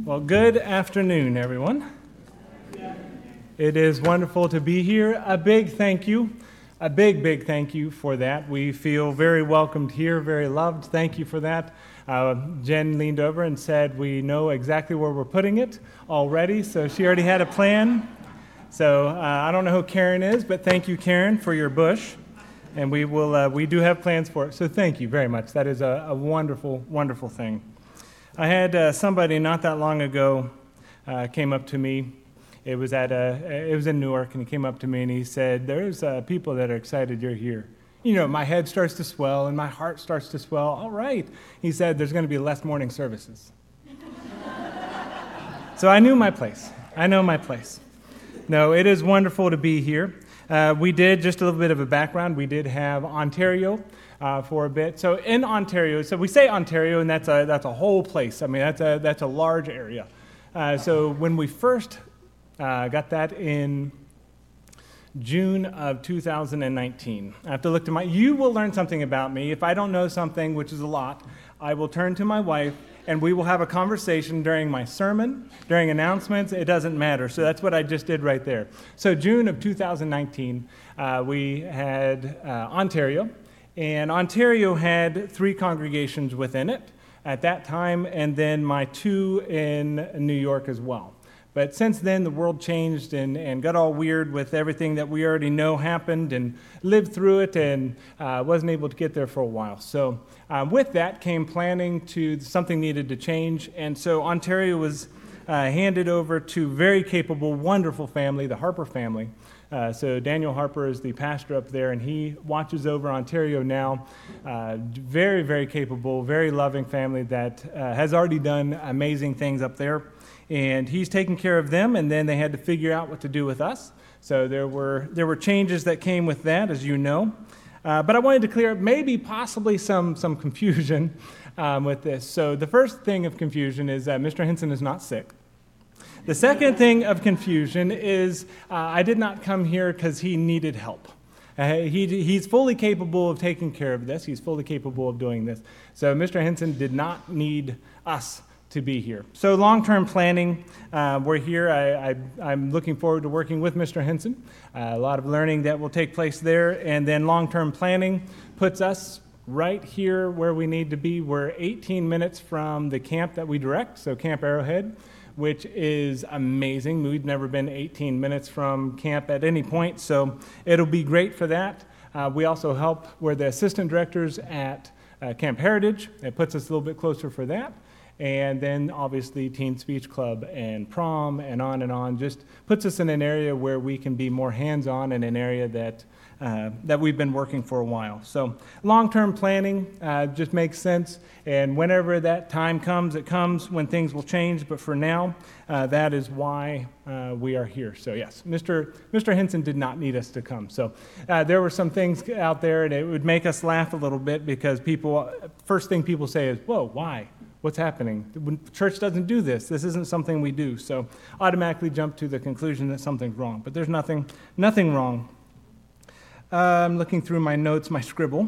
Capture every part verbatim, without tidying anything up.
Well, good afternoon, everyone. It is wonderful to be here. A big thank you, a big, big thank you for that. We feel very welcomed here, very loved. Thank you for that. Uh, Jen leaned over and said, we know exactly where we're putting it already, so she already had a plan. So uh, I don't know who Karen is, but thank you, Karen, for your bush. And we will. Uh, we do have plans for it, so thank you very much. That is a, a wonderful, wonderful thing. I had uh, somebody not that long ago uh, came up to me. It was at a, it was in Newark, and he came up to me and he said, "There's uh, people that are excited you're here." You know, my head starts to swell and my heart starts to swell. All right, he said, "There's going to be less morning services." So I knew my place. I know my place. No, it is wonderful to be here. Uh, we did, just a little bit of a background, we did have Ontario uh, for a bit. So in Ontario, so we say Ontario, and that's a that's a whole place. I mean, that's a that's a large area. Uh, so when we first uh, got that in June of two thousand nineteen, I have to look to my, you will learn something about me. If I don't know something, which is a lot, I will turn to my wife, and we will have a conversation during my sermon, during announcements. It doesn't matter. So that's what I just did right there. So June of two thousand nineteen, uh, we had uh, Ontario, and Ontario had three congregations within it at that time, and then my two in New York as well. But since then, the world changed and, and got all weird with everything that we already know happened, and lived through it, and uh, wasn't able to get there for a while. So uh, with that came planning to something needed to change, and so Ontario was uh, handed over to very capable, wonderful family, the Harper family. Uh, so Daniel Harper is the pastor up there, and he watches over Ontario now. Uh, very, very capable, very loving family that uh, has already done amazing things up there. And he's taking care of them, and then they had to figure out what to do with us. So there were there were changes that came with that, as you know. Uh, but I wanted to clear up maybe possibly some, some confusion um, with this. So the first thing of confusion is that Mister Henson is not sick. The second thing of confusion is uh, I did not come here because he needed help. Uh, he, he's fully capable of taking care of this. He's fully capable of doing this. So Mister Henson did not need us to be here. So long-term planning, uh, we're here. I, I, I'm looking forward to working with Mister Henson. Uh, a lot of learning that will take place there. And then long-term planning puts us right here where we need to be. We're eighteen minutes from the camp that we direct, so Camp Arrowhead, which is amazing. We've never been eighteen minutes from camp at any point, so it'll be great for that. Uh, we also help, we're the assistant directors at uh, Camp Heritage. It puts us a little bit closer for that. And then obviously Teen Speech Club and prom and on and on just puts us in an area where we can be more hands-on in an area that uh, that we've been working for a while. So long-term planning uh, just makes sense, and whenever that time comes, it comes when things will change, but for now, uh, that is why uh, we are here. So yes, Mister Mister Henson did not need us to come. So uh, there were some things out there, and it would make us laugh a little bit because people, first thing people say is, whoa, why? What's happening? When church doesn't do this. This isn't something we do. So automatically jump to the conclusion that something's wrong. But there's nothing, nothing wrong. Uh, I'm looking through my notes, my scribble.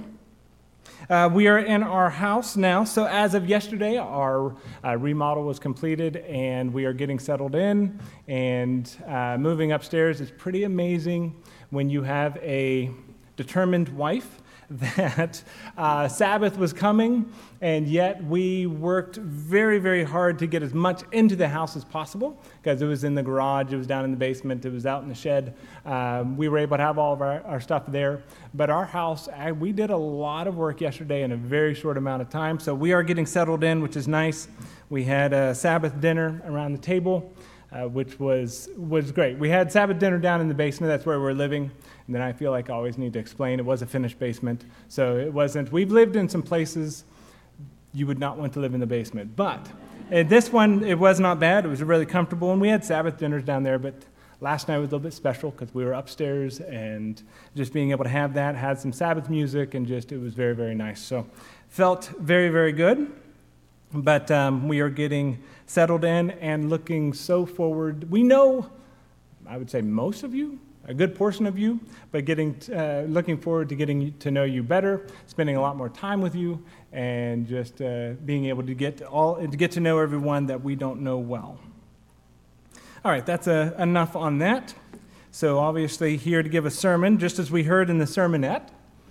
Uh, we are in our house now. So as of yesterday, our uh, remodel was completed, and we are getting settled in and uh, moving upstairs. It's pretty amazing when you have a determined wife that uh, Sabbath was coming, and yet we worked very, very hard to get as much into the house as possible, because it was in the garage, it was down in the basement, it was out in the shed. Um, we were able to have all of our, our stuff there, but our house, I, we did a lot of work yesterday in a very short amount of time, so we are getting settled in, which is nice. We had a Sabbath dinner around the table, Uh, which was was great. We had Sabbath dinner down in the basement. That's where we're living. And then I feel like I always need to explain, it was a finished basement. So it wasn't, we've lived in some places you would not want to live in the basement. But in this one, it was not bad. It was really comfortable. And we had Sabbath dinners down there. But last night was a little bit special because we were upstairs, and just being able to have that, had some Sabbath music, and just, it was very, very nice. So felt very, very good. But um, we are getting settled in and looking so forward. We know, I would say most of you a good portion of you, but getting uh, looking forward to getting to know you better, spending a lot more time with you, and just uh, being able to get to all to get to know everyone that we don't know well. All right, that's uh, enough on that. So obviously here to give a sermon, just as we heard in the sermonette,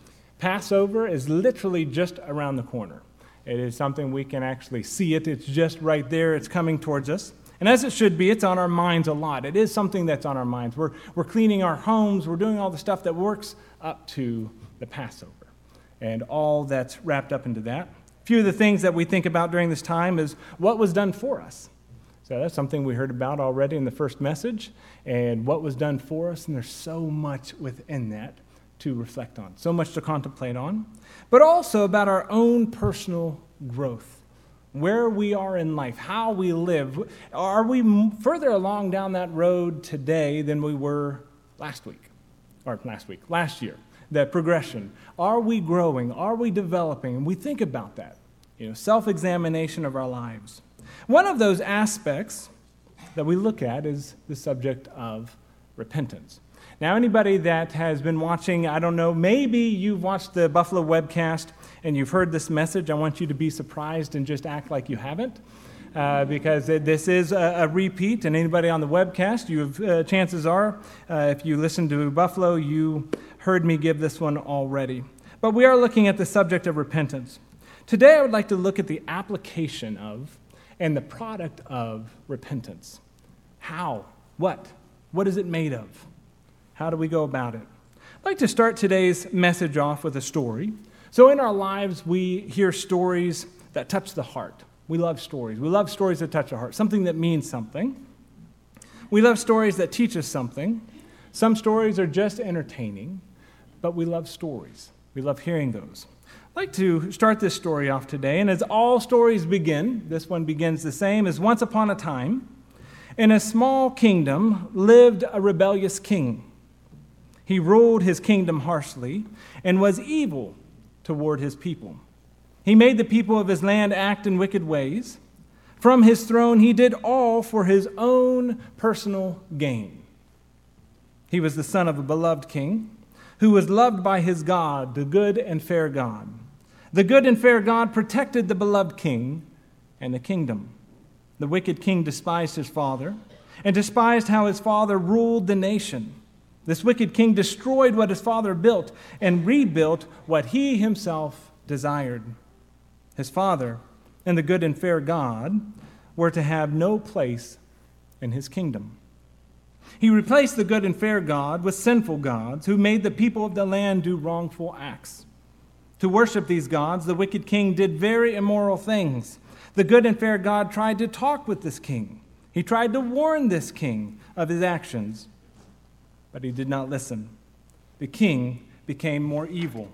Passover is literally just around the corner. It is something we can actually see it. It's just right there. It's coming towards us. And as it should be, it's on our minds a lot. It is something that's on our minds. We're, we're cleaning our homes. We're doing all the stuff that works up to the Passover and all that's wrapped up into that. A few of the things that we think about during this time is what was done for us. So that's something we heard about already in the first message, and what was done for us, and there's so much within that to reflect on, so much to contemplate on, but also about our own personal growth. Where we are in life, how we live. Are we further along down that road today than we were last week? Or last week, last year. That progression. Are we growing? Are we developing? And we think about that. You know, self-examination of our lives. One of those aspects that we look at is the subject of repentance. Now, anybody that has been watching, I don't know, maybe you've watched the Buffalo webcast and you've heard this message. I want you to be surprised and just act like you haven't, uh, because this is a, a repeat. And anybody on the webcast, you have, uh, chances are, uh, if you listen to Buffalo, you heard me give this one already. But we are looking at the subject of repentance. Today, I would like to look at the application of and the product of repentance. How? What? What is it made of? How do we go about it? I'd like to start today's message off with a story. So in our lives, we hear stories that touch the heart. We love stories. We love stories that touch our heart, something that means something. We love stories that teach us something. Some stories are just entertaining, but we love stories. We love hearing those. I'd like to start this story off today, and as all stories begin, this one begins the same as once upon a time, in a small kingdom lived a rebellious king. He ruled his kingdom harshly and was evil toward his people. He made the people of his land act in wicked ways. From his throne, he did all for his own personal gain. He was the son of a beloved king who was loved by his God, the good and fair God. The good and fair God protected the beloved king and the kingdom. The wicked king despised his father and despised how his father ruled the nation. This wicked king destroyed what his father built and rebuilt what he himself desired. His father and the good and fair God were to have no place in his kingdom. He replaced the good and fair God with sinful gods who made the people of the land do wrongful acts. To worship these gods, the wicked king did very immoral things. The good and fair God tried to talk with this king. He tried to warn this king of his actions, but he did not listen. The king became more evil.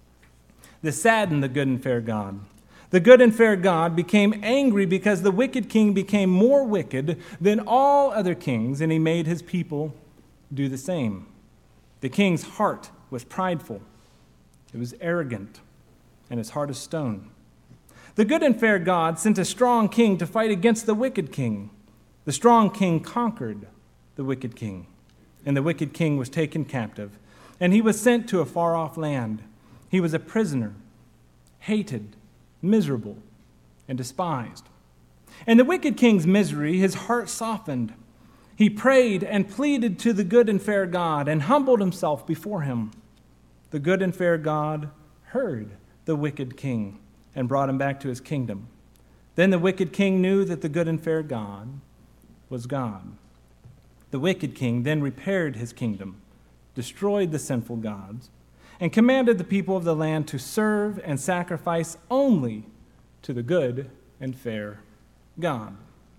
This saddened the good and fair God. The good and fair God became angry because the wicked king became more wicked than all other kings, and he made his people do the same. The king's heart was prideful. It was arrogant, and his heart of stone. The good and fair God sent a strong king to fight against the wicked king. The strong king conquered the wicked king, and the wicked king was taken captive, and he was sent to a far-off land. He was a prisoner, hated, miserable, and despised. In the wicked king's misery, his heart softened. He prayed and pleaded to the good and fair God and humbled himself before him. The good and fair God heard the wicked king and brought him back to his kingdom. Then the wicked king knew that the good and fair God was God. The wicked king then repaired his kingdom, destroyed the sinful gods, and commanded the people of the land to serve and sacrifice only to the good and fair God.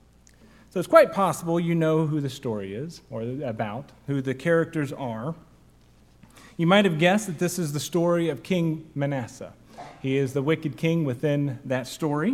So it's quite possible you know who the story is, or about, who the characters are. You might have guessed that this is the story of King Manasseh. He is the wicked king within that story.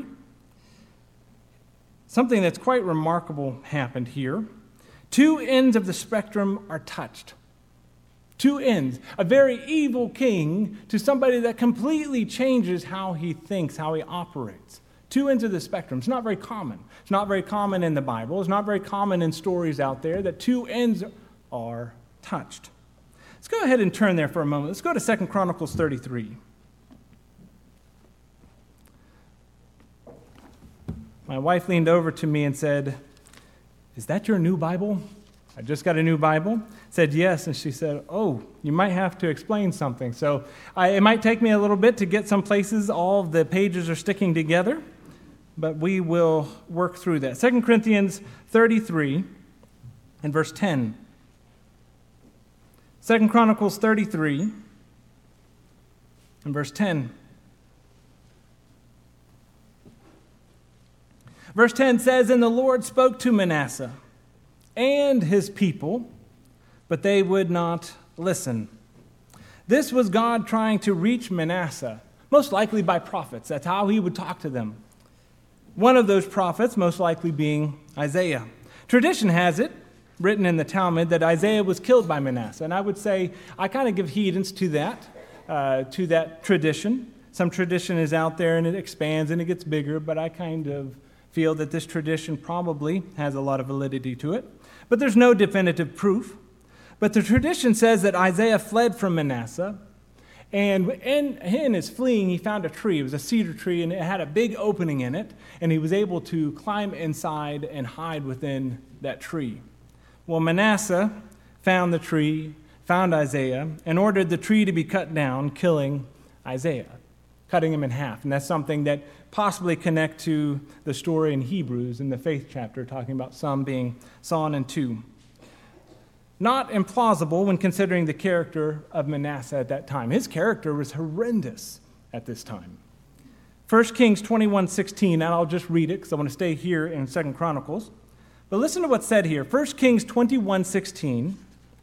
Something that's quite remarkable happened here. Two ends of the spectrum are touched. Two ends. A very evil king to somebody that completely changes how he thinks, how he operates. Two ends of the spectrum. It's not very common. It's not very common in the Bible. It's not very common in stories out there that two ends are touched. Let's go ahead and turn there for a moment. Let's go to Second Chronicles thirty-three. My wife leaned over to me and said, "Is that your new Bible?" I just got a new Bible. Said yes, and she said, "Oh, you might have to explain something." So I, it might take me a little bit to get some places. All of the pages are sticking together, but we will work through that. Second Corinthians thirty-three and verse ten. Second Chronicles thirty-three and verse ten. Verse ten says, "And the Lord spoke to Manasseh and his people, but they would not listen." This was God trying to reach Manasseh, most likely by prophets. That's how he would talk to them. One of those prophets, most likely being Isaiah. Tradition has it, written in the Talmud, that Isaiah was killed by Manasseh. And I would say I kind of give heedance to that, uh, to that tradition. Some tradition is out there and it expands and it gets bigger, but I kind of feel that this tradition probably has a lot of validity to it. But there's no definitive proof. But the tradition says that Isaiah fled from Manasseh, and in, in his fleeing, he found a tree. It was a cedar tree, and it had a big opening in it, and he was able to climb inside and hide within that tree. Well, Manasseh found the tree, found Isaiah, and ordered the tree to be cut down, killing Isaiah, cutting him in half. And that's something that possibly connect to the story in Hebrews in the faith chapter, talking about some being sawn in two. Not implausible when considering the character of Manasseh at that time. His character was horrendous at this time. First Kings twenty-one sixteen, and I'll just read it because I want to stay here in Second Chronicles. But listen to what's said here. First Kings twenty-one sixteen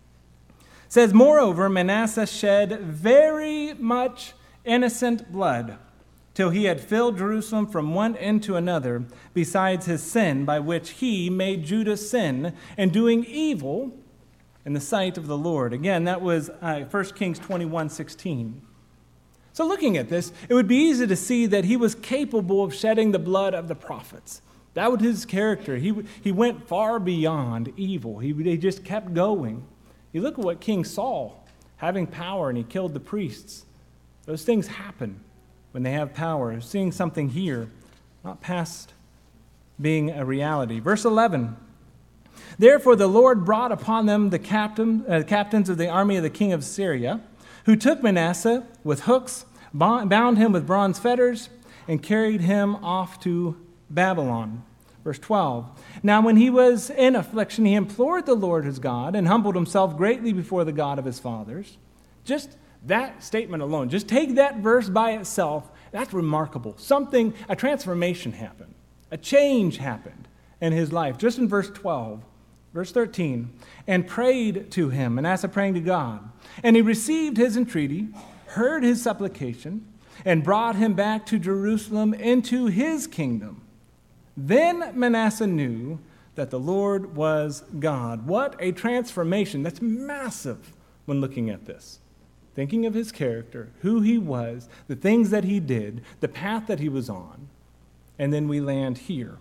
says, "Moreover, Manasseh shed very much innocent blood, till he had filled Jerusalem from one end to another, besides his sin by which he made Judah sin, and doing evil in the sight of the Lord." Again, that was uh, First Kings twenty-one sixteen. So looking at this, it would be easy to see that he was capable of shedding the blood of the prophets. That was his character. He, he went far beyond evil. He, he just kept going. You look at what King Saul, having power, and he killed the priests. Those things happen when they have power. Seeing something here, not past being a reality. Verse eleven, "Therefore the Lord brought upon them the captain, uh, captains of the army of the king of Syria, who took Manasseh with hooks, bound him with bronze fetters, and carried him off to Babylon." Verse twelve, "Now when he was in affliction, he implored the Lord his God, and humbled himself greatly before the God of his fathers." Just that statement alone, just take that verse by itself, that's remarkable. Something, a transformation happened. A change happened in his life. Just in verse twelve, verse thirteen, "And prayed to him," Manasseh praying to God, "and he received his entreaty, heard his supplication, and brought him back to Jerusalem into his kingdom. Then Manasseh knew that the Lord was God." What a transformation. That's massive when looking at this. Thinking of his character, who he was, the things that he did, the path that he was on. And then we land here.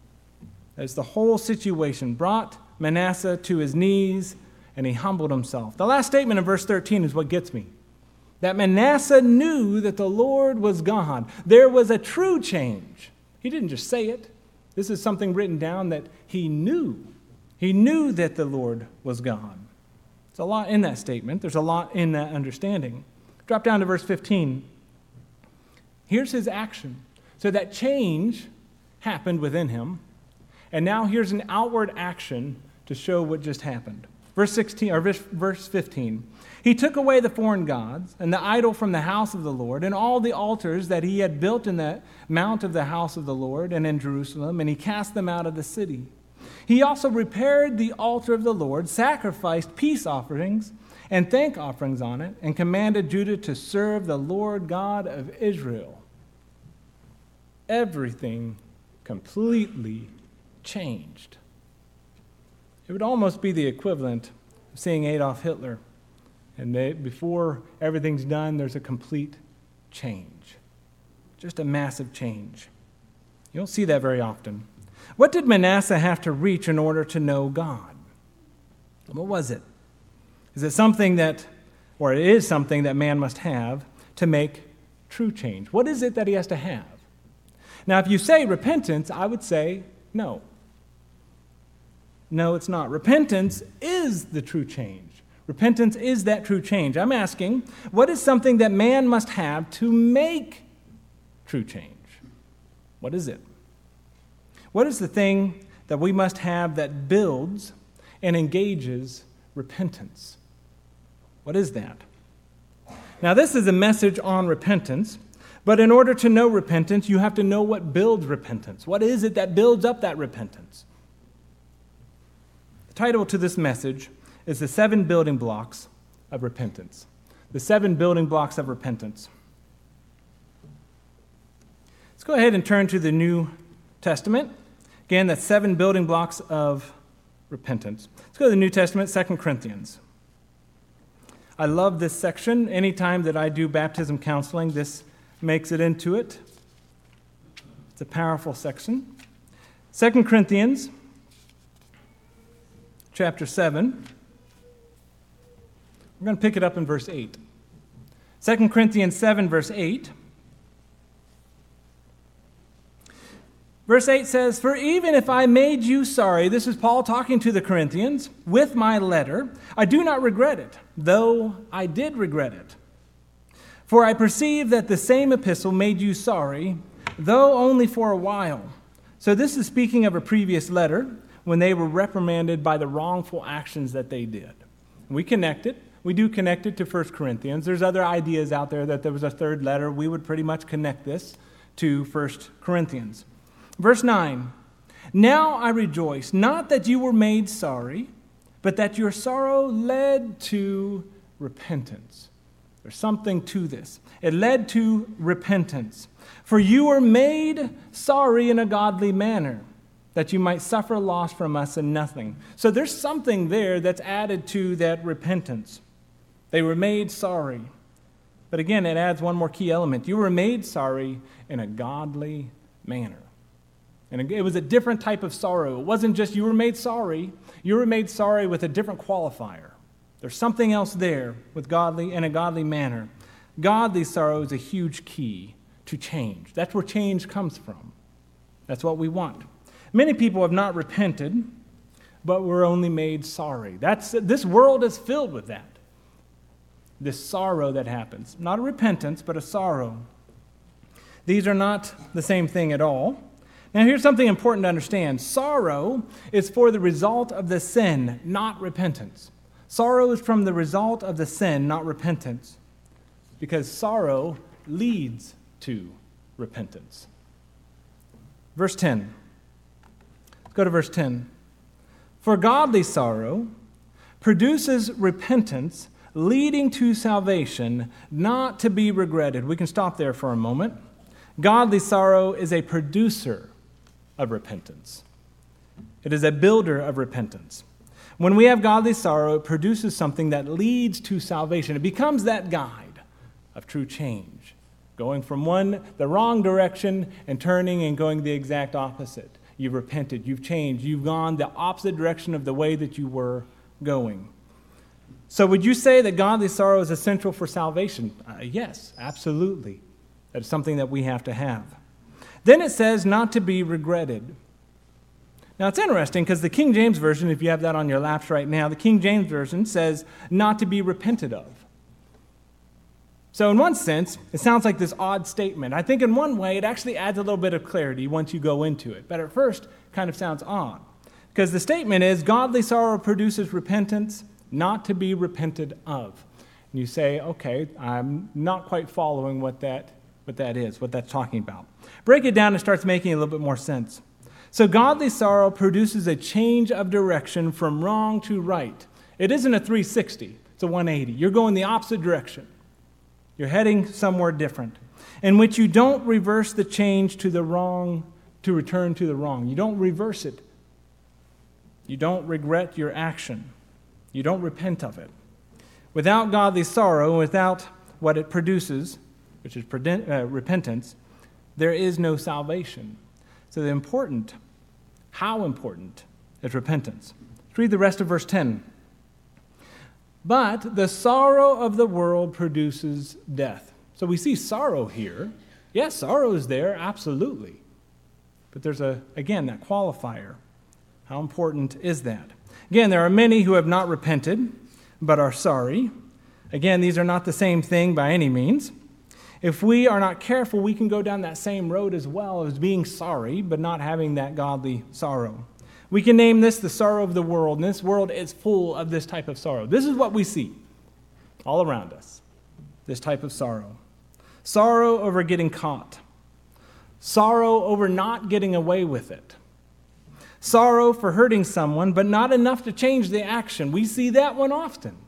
As the whole situation brought Manasseh to his knees, and he humbled himself. The last statement in verse thirteen is what gets me. That Manasseh knew that the Lord was God. There was a true change. He didn't just say it. This is something written down that he knew. He knew that the Lord was God. There's a lot in that statement. There's a lot in that understanding. Drop down to verse fifteen. Here's his action. So that change happened within him. And now here's an outward action to show what just happened. Verse sixteen or verse fifteen. "He took away the foreign gods and the idol from the house of the Lord, and all the altars that he had built in the mount of the house of the Lord and in Jerusalem, and he cast them out of the city. He also repaired the altar of the Lord, sacrificed peace offerings and thank offerings on it, and commanded Judah to serve the Lord God of Israel." Everything completely changed. It would almost be the equivalent of seeing Adolf Hitler. And they, before everything's done, there's a complete change. Just a massive change. You don't see that very often. What did Manasseh have to reach in order to know God? What was it? Is it something that or it is something that man must have to make true change. What is it that he has to have? Now, if you say repentance, I would say no. No, it's not. Repentance is the true change. Repentance is that true change. I'm asking, what is something that man must have to make true change? What is it? What is the thing that we must have that builds and engages repentance? What is that? Now, this is a message on repentance, but in order to know repentance, you have to know what builds repentance. What is it that builds up that repentance? The title to this message is The Seven Building Blocks of Repentance. The Seven Building Blocks of Repentance. Let's go ahead and turn to the New Testament. Again, that's seven building blocks of repentance. Let's go to the New Testament, Second Corinthians. I love this section. Anytime that I do baptism counseling, this makes it into it. It's a powerful section. Second Corinthians, chapter seven. We're going to pick it up in verse eight. Second Corinthians seven, verse eight. Verse eight says, "For even if I made you sorry," this is Paul talking to the Corinthians, "with my letter, I do not regret it, though I did regret it. For I perceive that the same epistle made you sorry, though only for a while." So this is speaking of a previous letter when they were reprimanded by the wrongful actions that they did. We connect it. We do connect it to First Corinthians. There's other ideas out there that there was a third letter. We would pretty much connect this to First Corinthians. Verse nine, "Now I rejoice, not that you were made sorry, but that your sorrow led to repentance." There's something to this. It led to repentance. "For you were made sorry in a godly manner, that you might suffer loss from us and nothing." So there's something there that's added to that repentance. They were made sorry. But again, it adds one more key element. You were made sorry in a godly manner. And it was a different type of sorrow. It wasn't just you were made sorry. You were made sorry with a different qualifier. There's something else there with godly in a godly manner. Godly sorrow is a huge key to change. That's where change comes from. That's what we want. Many people have not repented, but were only made sorry. That's this world is filled with that. This sorrow that happens. Not a repentance, but a sorrow. These are not the same thing at all. Now, here's something important to understand. Sorrow is for the result of the sin, not repentance. Sorrow is from the result of the sin, not repentance, because sorrow leads to repentance. Verse ten. Let's go to verse ten. "For godly sorrow produces repentance, leading to salvation, not to be regretted." We can stop there for a moment. Godly sorrow is a producer of repentance. It is a builder of repentance. When we have godly sorrow, it produces something that leads to salvation. It becomes that guide of true change, going from one, the wrong direction, and turning and going the exact opposite. You've repented, you've changed, you've gone the opposite direction of the way that you were going. So would you say that godly sorrow is essential for salvation? Uh, yes, absolutely. That is something that we have to have. Then it says not to be regretted. Now it's interesting because the King James Version, if you have that on your laps right now, the King James Version says not to be repented of. So in one sense, it sounds like this odd statement. I think in one way, it actually adds a little bit of clarity once you go into it. But at first, it kind of sounds odd. Because the statement is, godly sorrow produces repentance, not to be repented of. And you say, okay, I'm not quite following what that, what that is, what that's talking about. Break it down, and it starts making a little bit more sense. So godly sorrow produces a change of direction from wrong to right. It isn't a three sixty, it's a one eighty. You're going the opposite direction. You're heading somewhere different, in which you don't reverse the change to the wrong, to return to the wrong. You don't reverse it. You don't regret your action. You don't repent of it. Without godly sorrow, without what it produces, which is uh, repentance, there is no salvation. So the important, how important is repentance? Let's read the rest of verse ten. But the sorrow of the world produces death. So we see sorrow here. Yes, sorrow is there, absolutely. But there's, a again, that qualifier. How important is that? Again, there are many who have not repented, but are sorry. Again, these are not the same thing by any means. If we are not careful, we can go down that same road as well as being sorry, but not having that godly sorrow. We can name this the sorrow of the world, and this world is full of this type of sorrow. This is what we see all around us, this type of sorrow. Sorrow over getting caught. Sorrow over not getting away with it. Sorrow for hurting someone, but not enough to change the action. We see that one often.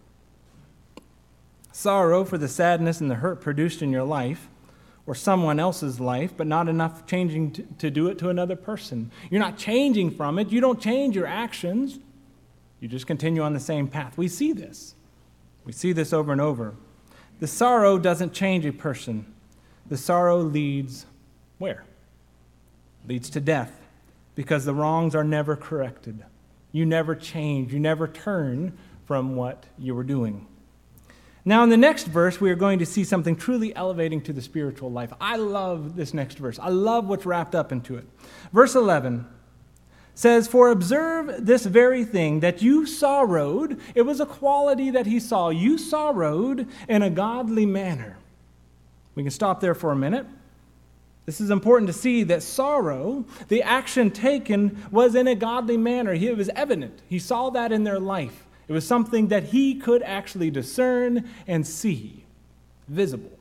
Sorrow for the sadness and the hurt produced in your life or someone else's life, but not enough changing to, to do it to another person. You're not changing from it. You don't change your actions. You just continue on the same path. We see this. We see this over and over. The sorrow doesn't change a person. The sorrow leads where? Leads to death, because the wrongs are never corrected. You never change. You never turn from what you were doing. Now, in the next verse, we are going to see something truly elevating to the spiritual life. I love this next verse. I love what's wrapped up into it. Verse eleven says, "For observe this very thing, that you sorrowed." It was a quality that he saw. You sorrowed in a godly manner. We can stop there for a minute. This is important to see that sorrow, the action taken, was in a godly manner. It was evident. He saw that in their life. It was something that he could actually discern and see, visible.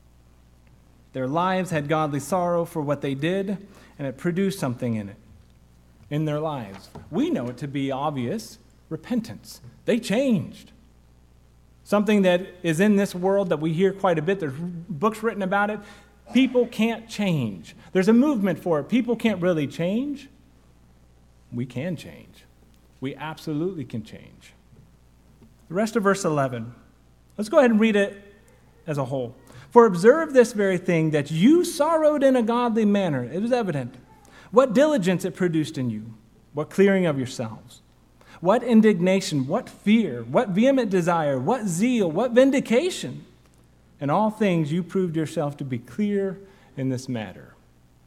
Their lives had godly sorrow for what they did, and it produced something in it, in their lives. We know it to be obvious, repentance. They changed. Something that is in this world that we hear quite a bit. There's books written about it. People can't change. There's a movement for it. People can't really change. We can change. We absolutely can change. The rest of verse eleven. Let's go ahead and read it as a whole. "For observe this very thing, that you sorrowed in a godly manner." It was evident. What diligence it produced in you. What clearing of yourselves. What indignation, what fear, what vehement desire, what zeal, what vindication. In all things you proved yourself to be clear in this matter.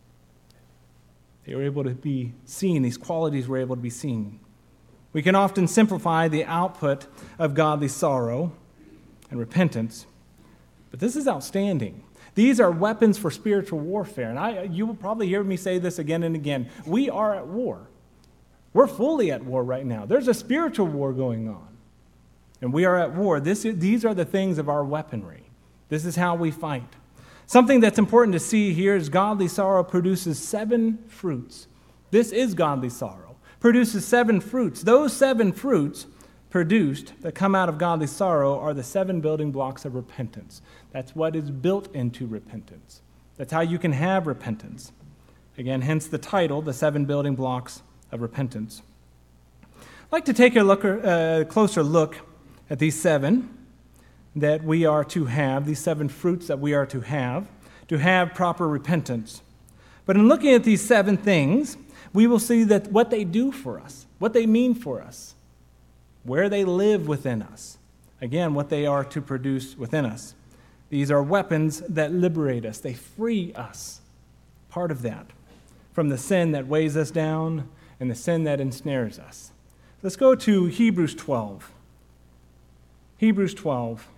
They were able to be seen. These qualities were able to be seen. We can often simplify the output of godly sorrow and repentance, but this is outstanding. These are weapons for spiritual warfare, and I, you will probably hear me say this again and again. We are at war. We're fully at war right now. There's a spiritual war going on, and we are at war. This, these are the things of our weaponry. This is how we fight. Something that's important to see here is godly sorrow produces seven fruits. This is godly sorrow. Produces seven fruits. Those seven fruits produced that come out of godly sorrow are the seven building blocks of repentance. That's what is built into repentance. That's how you can have repentance. Again, hence the title, The Seven Building Blocks of Repentance. I'd like to take a look, uh, closer look at these seven that we are to have, these seven fruits that we are to have, to have proper repentance. But in looking at these seven things, we will see that what they do for us, what they mean for us, where they live within us. Again, what they are to produce within us. These are weapons that liberate us. They free us, part of that, from the sin that weighs us down and the sin that ensnares us. Let's go to Hebrews twelve. Hebrews twelve.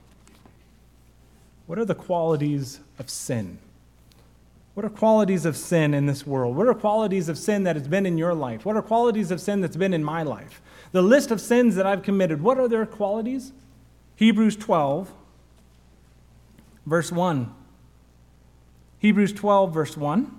What are the qualities of sin? What are qualities of sin in this world? What are qualities of sin that has been in your life? What are qualities of sin that's been in my life? The list of sins that I've committed, what are their qualities? Hebrews twelve, verse one. Hebrews twelve, verse one.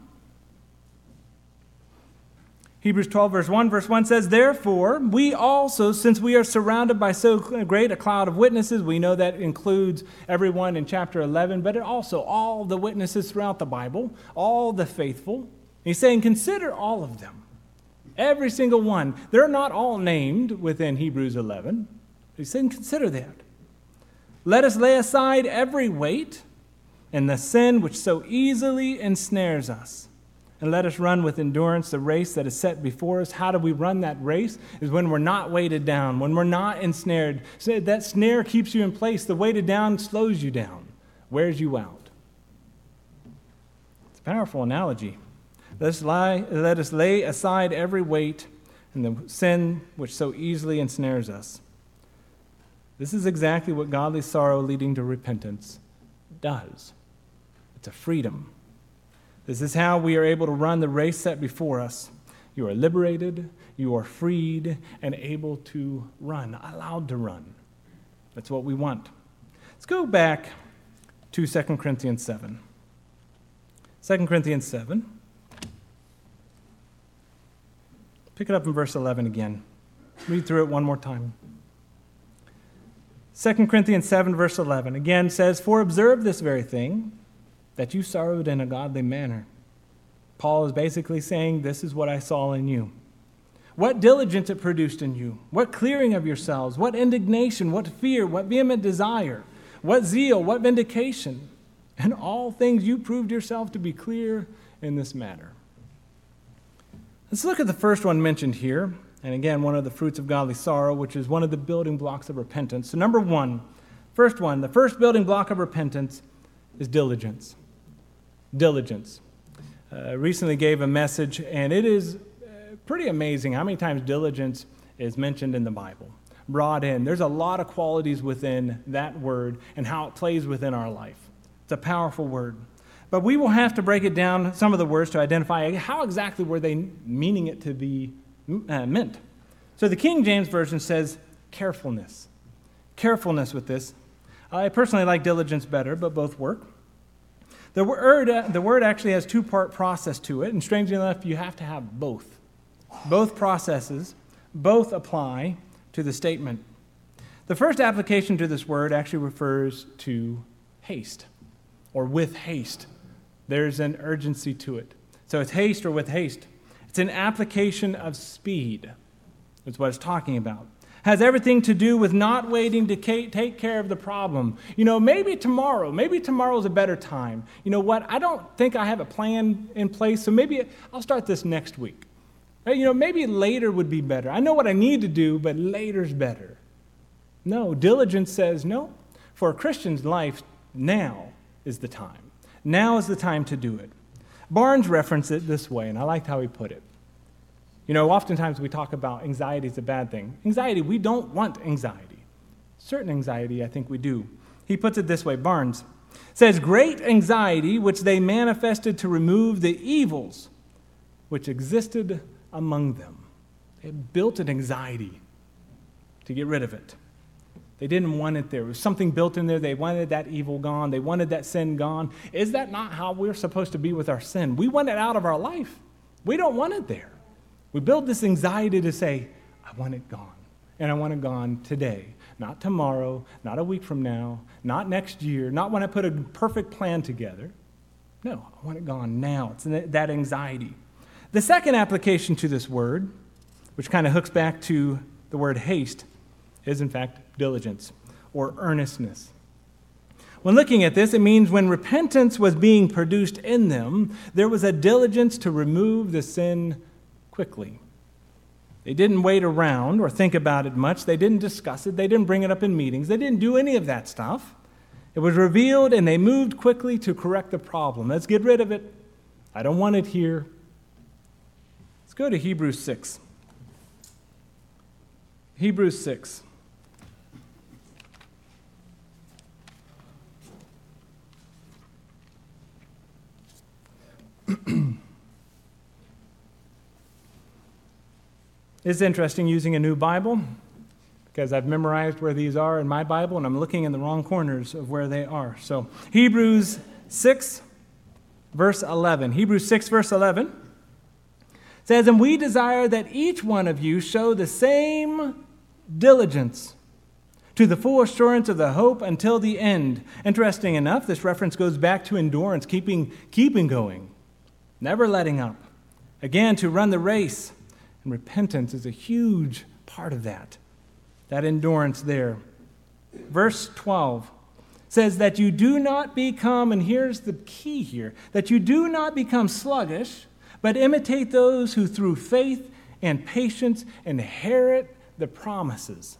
Hebrews twelve, verse one. Verse one says, "Therefore, we also, since we are surrounded by so great a cloud of witnesses," we know that includes everyone in chapter eleven, but it also all the witnesses throughout the Bible, all the faithful. He's saying, consider all of them. Every single one. They're not all named within Hebrews eleven. He's saying, consider that. "Let us lay aside every weight and the sin which so easily ensnares us, and let us run with endurance the race that is set before us. How do we run that race? Is when we're not weighted down, when we're not ensnared. So that snare keeps you in place. The weighted down slows you down, wears you out. It's a powerful analogy. Let us, lie, let us lay aside every weight and the sin which so easily ensnares us. This is exactly what godly sorrow leading to repentance does. It's a freedom. This is how we are able to run the race set before us. You are liberated, you are freed, and able to run, allowed to run. That's what we want. Let's go back to Second Corinthians seven. Second Corinthians seven. Pick it up in verse eleven again. Read through it one more time. Second Corinthians seven, verse eleven, again says, "For observe this very thing, that you sorrowed in a godly manner." Paul is basically saying, this is what I saw in you. What diligence it produced in you. What clearing of yourselves. What indignation. What fear. What vehement desire. What zeal. What vindication. In all things you proved yourself to be clear in this matter. Let's look at the first one mentioned here. And again, one of the fruits of godly sorrow, which is one of the building blocks of repentance. So number one, first one, the first building block of repentance is diligence. Diligence. Uh, recently gave a message, and it is uh, pretty amazing how many times diligence is mentioned in the Bible, brought in. There's a lot of qualities within that word and how it plays within our life. It's a powerful word. But we will have to break it down, some of the words, to identify how exactly were they meaning it to be uh, meant. So the King James Version says carefulness. Carefulness with this. I personally like diligence better, but both work. The word, uh, the word actually has two-part process to it, and strangely enough, you have to have both. Both processes, both apply to the statement. The first application to this word actually refers to haste, or with haste. There's an urgency to it. So it's haste or with haste. It's an application of speed. That's what it's talking about. Has everything to do with not waiting to take care of the problem. You know, maybe tomorrow, maybe tomorrow's a better time. You know what, I don't think I have a plan in place, so maybe I'll start this next week. You know, maybe later would be better. I know what I need to do, but later's better. No, diligence says no. For a Christian's life, now is the time. Now is the time to do it. Barnes referenced it this way, and I liked how he put it. You know, oftentimes we talk about anxiety is a bad thing. Anxiety, we don't want anxiety. Certain anxiety, I think we do. He puts it this way, Barnes says, great anxiety which they manifested to remove the evils which existed among them. They built an anxiety to get rid of it. They didn't want it there. There was something built in there. They wanted that evil gone. They wanted that sin gone. Is that not how we're supposed to be with our sin? We want it out of our life. We don't want it there. We build this anxiety to say, I want it gone. And I want it gone today. Not tomorrow, not a week from now, not next year, not when I put a perfect plan together. No, I want it gone now. It's that anxiety. The second application to this word, which kind of hooks back to the word haste, is in fact diligence or earnestness. When looking at this, it means when repentance was being produced in them, there was a diligence to remove the sin quickly. They didn't wait around or think about it much. They didn't discuss it. They didn't bring it up in meetings. They didn't do any of that stuff. It was revealed, and they moved quickly to correct the problem. Let's get rid of it. I don't want it here. Let's go to Hebrews six. Hebrews six. It's interesting using a new Bible because I've memorized where these are in my Bible and I'm looking in the wrong corners of where they are. So Hebrews six, verse eleven. Hebrews six, verse eleven says, and we desire that each one of you show the same diligence to the full assurance of the hope until the end. Interesting enough, this reference goes back to endurance, keeping, keeping going, never letting up. Again, to run the race. And repentance is a huge part of that, that endurance there. Verse twelve says that you do not become, and here's the key here, that you do not become sluggish, but imitate those who through faith and patience inherit the promises.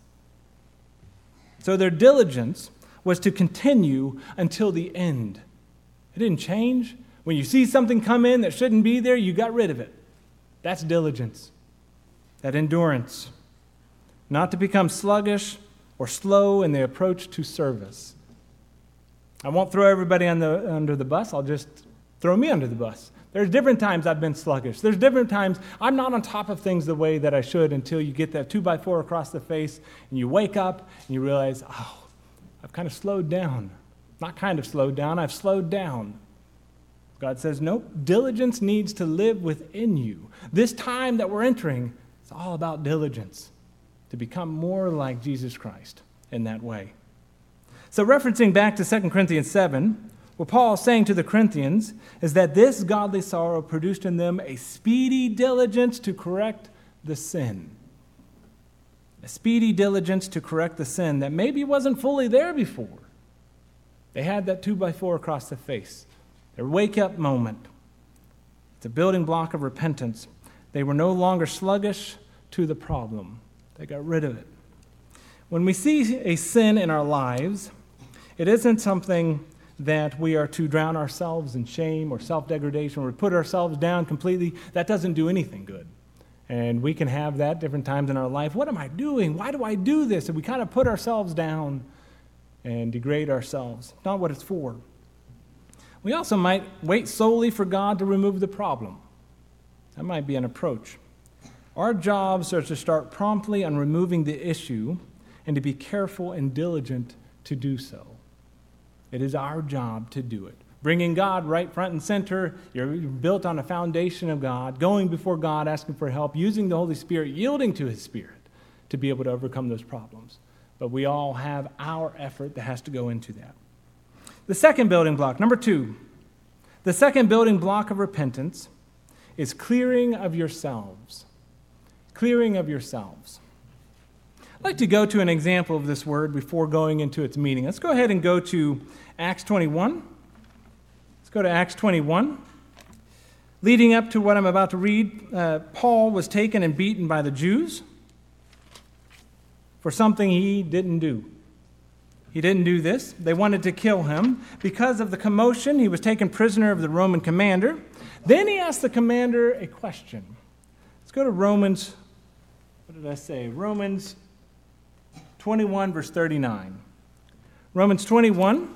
So their diligence was to continue until the end. It didn't change. When you see something come in that shouldn't be there, you got rid of it. That's diligence, that endurance. Not to become sluggish or slow in the approach to service. I won't throw everybody on the, under the bus. I'll just throw me under the bus. There's different times I've been sluggish. There's different times I'm not on top of things the way that I should until you get that two by four across the face and you wake up and you realize, oh, I've kind of slowed down. Not kind of slowed down, I've slowed down. God says, nope, diligence needs to live within you. This time that we're entering, it's all about diligence to become more like Jesus Christ in that way. So referencing back to Second Corinthians seven, what Paul is saying to the Corinthians is that this godly sorrow produced in them a speedy diligence to correct the sin. A speedy diligence to correct the sin that maybe wasn't fully there before. They had that two by four across the face. Their wake-up moment. It's a building block of repentance. They were no longer sluggish to the problem. They got rid of it. When we see a sin in our lives, it isn't something that we are to drown ourselves in shame or self-degradation, or we put ourselves down completely. That doesn't do anything good. And we can have that different times in our life. What am I doing? Why do I do this? And we kind of put ourselves down and degrade ourselves. Not what it's for. We also might wait solely for God to remove the problem. That might be an approach. Our jobs are to start promptly on removing the issue and to be careful and diligent to do so. It is our job to do it. Bringing God right front and center. You're built on a foundation of God, going before God, asking for help, using the Holy Spirit, yielding to His Spirit to be able to overcome those problems. But we all have our effort that has to go into that. The second building block, number two, the second building block of repentance is clearing of yourselves. Clearing of yourselves. I'd like to go to an example of this word before going into its meaning. Let's go ahead and go to Acts twenty-one. Let's go to Acts twenty-one. Leading up to what I'm about to read, uh, Paul was taken and beaten by the Jews for something he didn't do. He didn't do this. They wanted to kill him. Because of the commotion, he was taken prisoner of the Roman commander. Then he asked the commander a question. Let's go to Romans, what did I say? Romans twenty-one, verse thirty-nine. Romans twenty-one,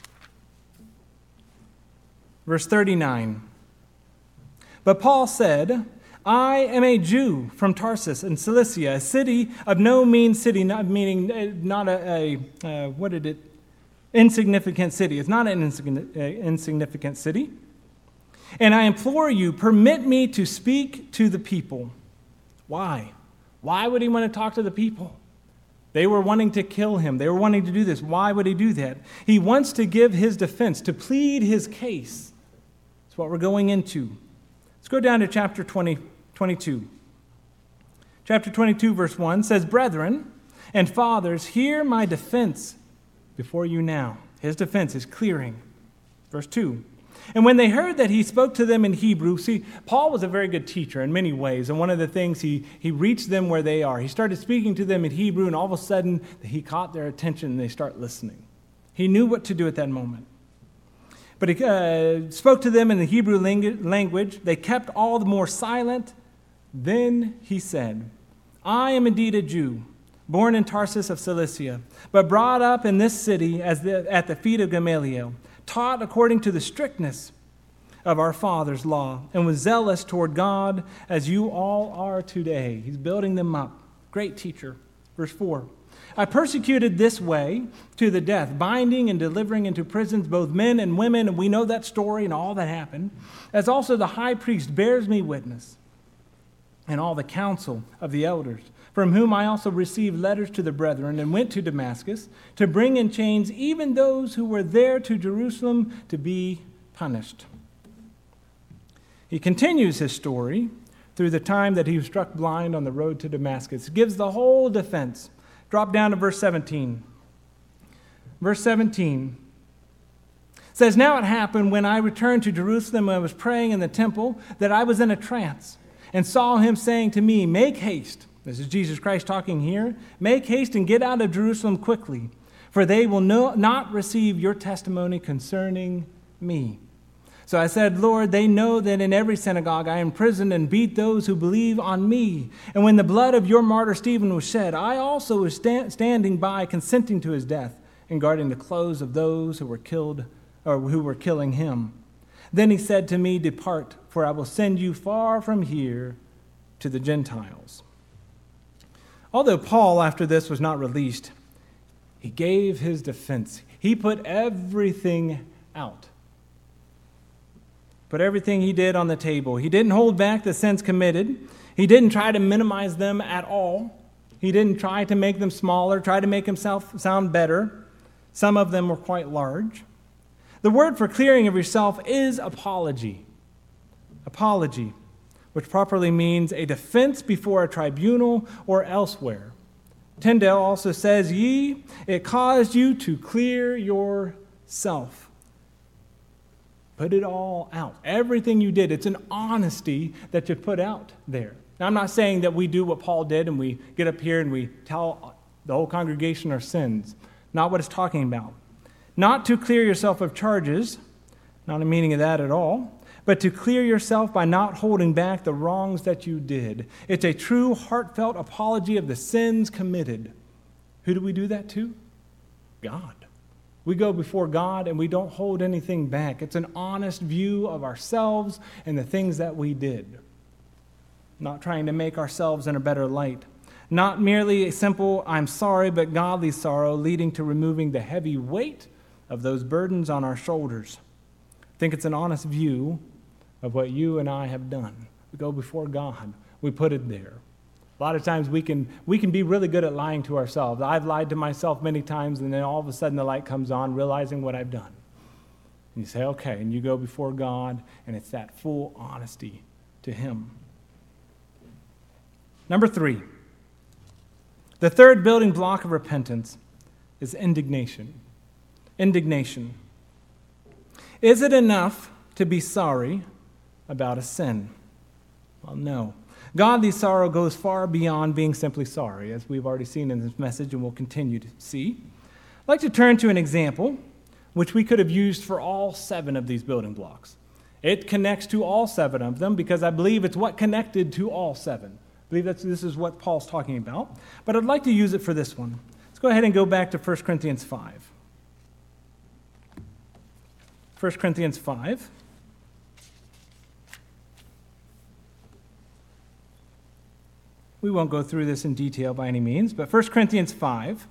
verse thirty-nine. But Paul said, I am a Jew from Tarsus in Cilicia, a city of no mean city, not meaning not a, a uh, what did it, insignificant city. It's not an insignificant, uh, insignificant city. And I implore you, permit me to speak to the people. Why? Why would he want to talk to the people? They were wanting to kill him. They were wanting to do this. Why would he do that? He wants to give his defense, to plead his case. That's what we're going into. Let's go down to chapter twenty, twenty-two. Chapter twenty-two, verse one says, Brethren and fathers, hear my defense before you now. His defense is clearing. Verse two. And when they heard that he spoke to them in Hebrew, see, Paul was a very good teacher in many ways, and one of the things, he, he reached them where they are. He started speaking to them in Hebrew, and all of a sudden, he caught their attention, and they start listening. He knew what to do at that moment. But he uh, spoke to them in the Hebrew language. They kept all the more silent. Then he said, I am indeed a Jew, born in Tarsus of Cilicia, but brought up in this city as the, at the feet of Gamaliel, taught according to the strictness of our father's law, and was zealous toward God as you all are today. He's building them up. Great teacher. Verse four. I persecuted this way to the death, binding and delivering into prisons both men and women, and we know that story and all that happened, as also the high priest bears me witness, and all the council of the elders, from whom I also received letters to the brethren, and went to Damascus to bring in chains even those who were there to Jerusalem to be punished. He continues his story through the time that he was struck blind on the road to Damascus. He gives the whole defense. Drop down to verse seventeen. Verse seventeen. It says, now it happened when I returned to Jerusalem and I was praying in the temple that I was in a trance and saw him saying to me, make haste. This is Jesus Christ talking here. Make haste and get out of Jerusalem quickly, for they will no, not receive your testimony concerning me. So I said, Lord, they know that in every synagogue I imprisoned and beat those who believe on me. And when the blood of your martyr Stephen was shed, I also was sta- standing by, consenting to his death and guarding the clothes of those who were killed or who were killing him. Then he said to me, depart, for I will send you far from here to the Gentiles. Although Paul, after this, was not released, he gave his defense. He put everything out. Put everything he did on the table. He didn't hold back the sins committed. He didn't try to minimize them at all. He didn't try to make them smaller, try to make himself sound better. Some of them were quite large. The word for clearing of yourself is apology. Apology, which properly means a defense before a tribunal or elsewhere. Tyndale also says, ye, it caused you to clear yourself. Put it all out. Everything you did. It's an honesty that you put out there. Now, I'm not saying that we do what Paul did and we get up here and we tell the whole congregation our sins. Not what it's talking about. Not to clear yourself of charges, not a meaning of that at all, but to clear yourself by not holding back the wrongs that you did. It's a true, heartfelt apology of the sins committed. Who do we do that to? God. We go before God and we don't hold anything back. It's an honest view of ourselves and the things that we did. Not trying to make ourselves in a better light. Not merely a simple, I'm sorry, but godly sorrow leading to removing the heavy weight of those burdens on our shoulders. I think it's an honest view of what you and I have done. We go before God. We put it there. A lot of times we can we can be really good at lying to ourselves. I've lied to myself many times, and then all of a sudden the light comes on, realizing what I've done. And you say, okay, and you go before God, and it's that full honesty to Him. Number three, the third building block of repentance is indignation. Indignation. Is it enough to be sorry about a sin? Well, no. Godly sorrow goes far beyond being simply sorry, as we've already seen in this message and will continue to see. I'd like to turn to an example which we could have used for all seven of these building blocks. It connects to all seven of them because I believe it's what connected to all seven. I believe that this is what Paul's talking about. But I'd like to use it for this one. Let's go ahead and go back to First Corinthians five. First Corinthians five. We won't go through this in detail by any means, but First Corinthians five.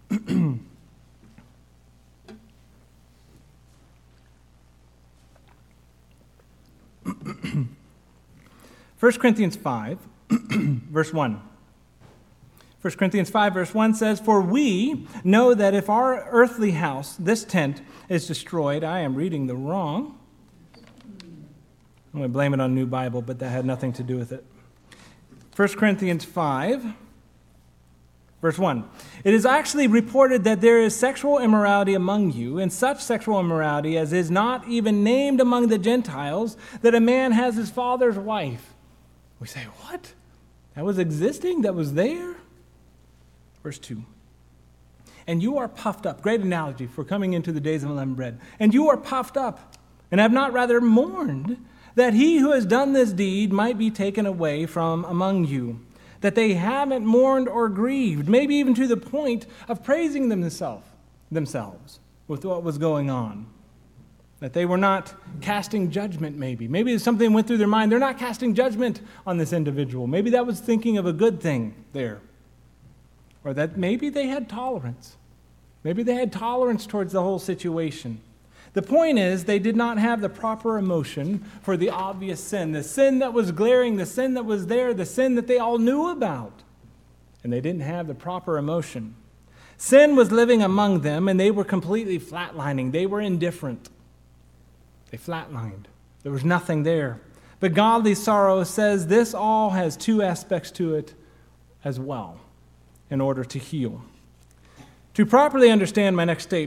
First Corinthians five, verse one. First Corinthians five, verse one says, for we know that if our earthly house, this tent, is destroyed, I am reading the wrong. I'm going to blame it on New Bible, but that had nothing to do with it. First Corinthians five, verse one. It is actually reported that there is sexual immorality among you, and such sexual immorality as is not even named among the Gentiles, that a man has his father's wife. We say, what? That was existing? That was there? Verse two. And you are puffed up. Great analogy for coming into the days of unleavened bread. And you are puffed up, and have not rather mourned, that he who has done this deed might be taken away from among you, that they haven't mourned or grieved, maybe even to the point of praising themselves, themselves with what was going on, that they were not casting judgment maybe. Maybe something went through their mind. They're not casting judgment on this individual. Maybe that was thinking of a good thing there, or that maybe they had tolerance. Maybe they had tolerance towards the whole situation. The point is, they did not have the proper emotion for the obvious sin, the sin that was glaring, the sin that was there, the sin that they all knew about. And they didn't have the proper emotion. Sin was living among them, and they were completely flatlining. They were indifferent. They flatlined. There was nothing there. But godly sorrow says this all has two aspects to it as well in order to heal. To properly understand my next statement,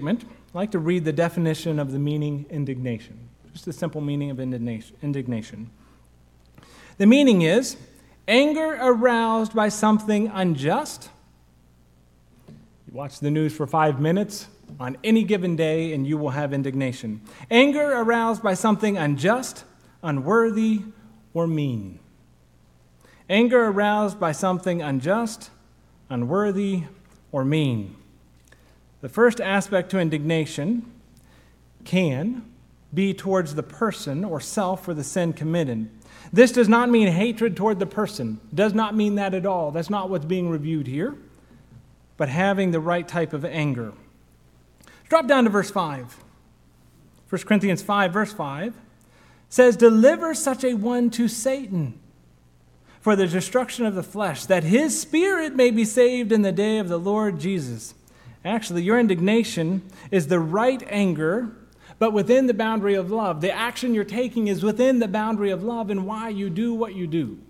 I'd like to read the definition of the meaning indignation. Just the simple meaning of indignation. indignation. The meaning is anger aroused by something unjust. You watch the news for five minutes on any given day and you will have indignation. Anger aroused by something unjust, unworthy, or mean. Anger aroused by something unjust, unworthy, or mean. The first aspect to indignation can be towards the person or self for the sin committed. This does not mean hatred toward the person. Does not mean that at all. That's not what's being reviewed here. But having the right type of anger. Drop down to verse five. First Corinthians five, verse five says, "Deliver such a one to Satan for the destruction of the flesh, that his spirit may be saved in the day of the Lord Jesus." Actually, your indignation is the right anger, but within the boundary of love. The action you're taking is within the boundary of love and why you do what you do.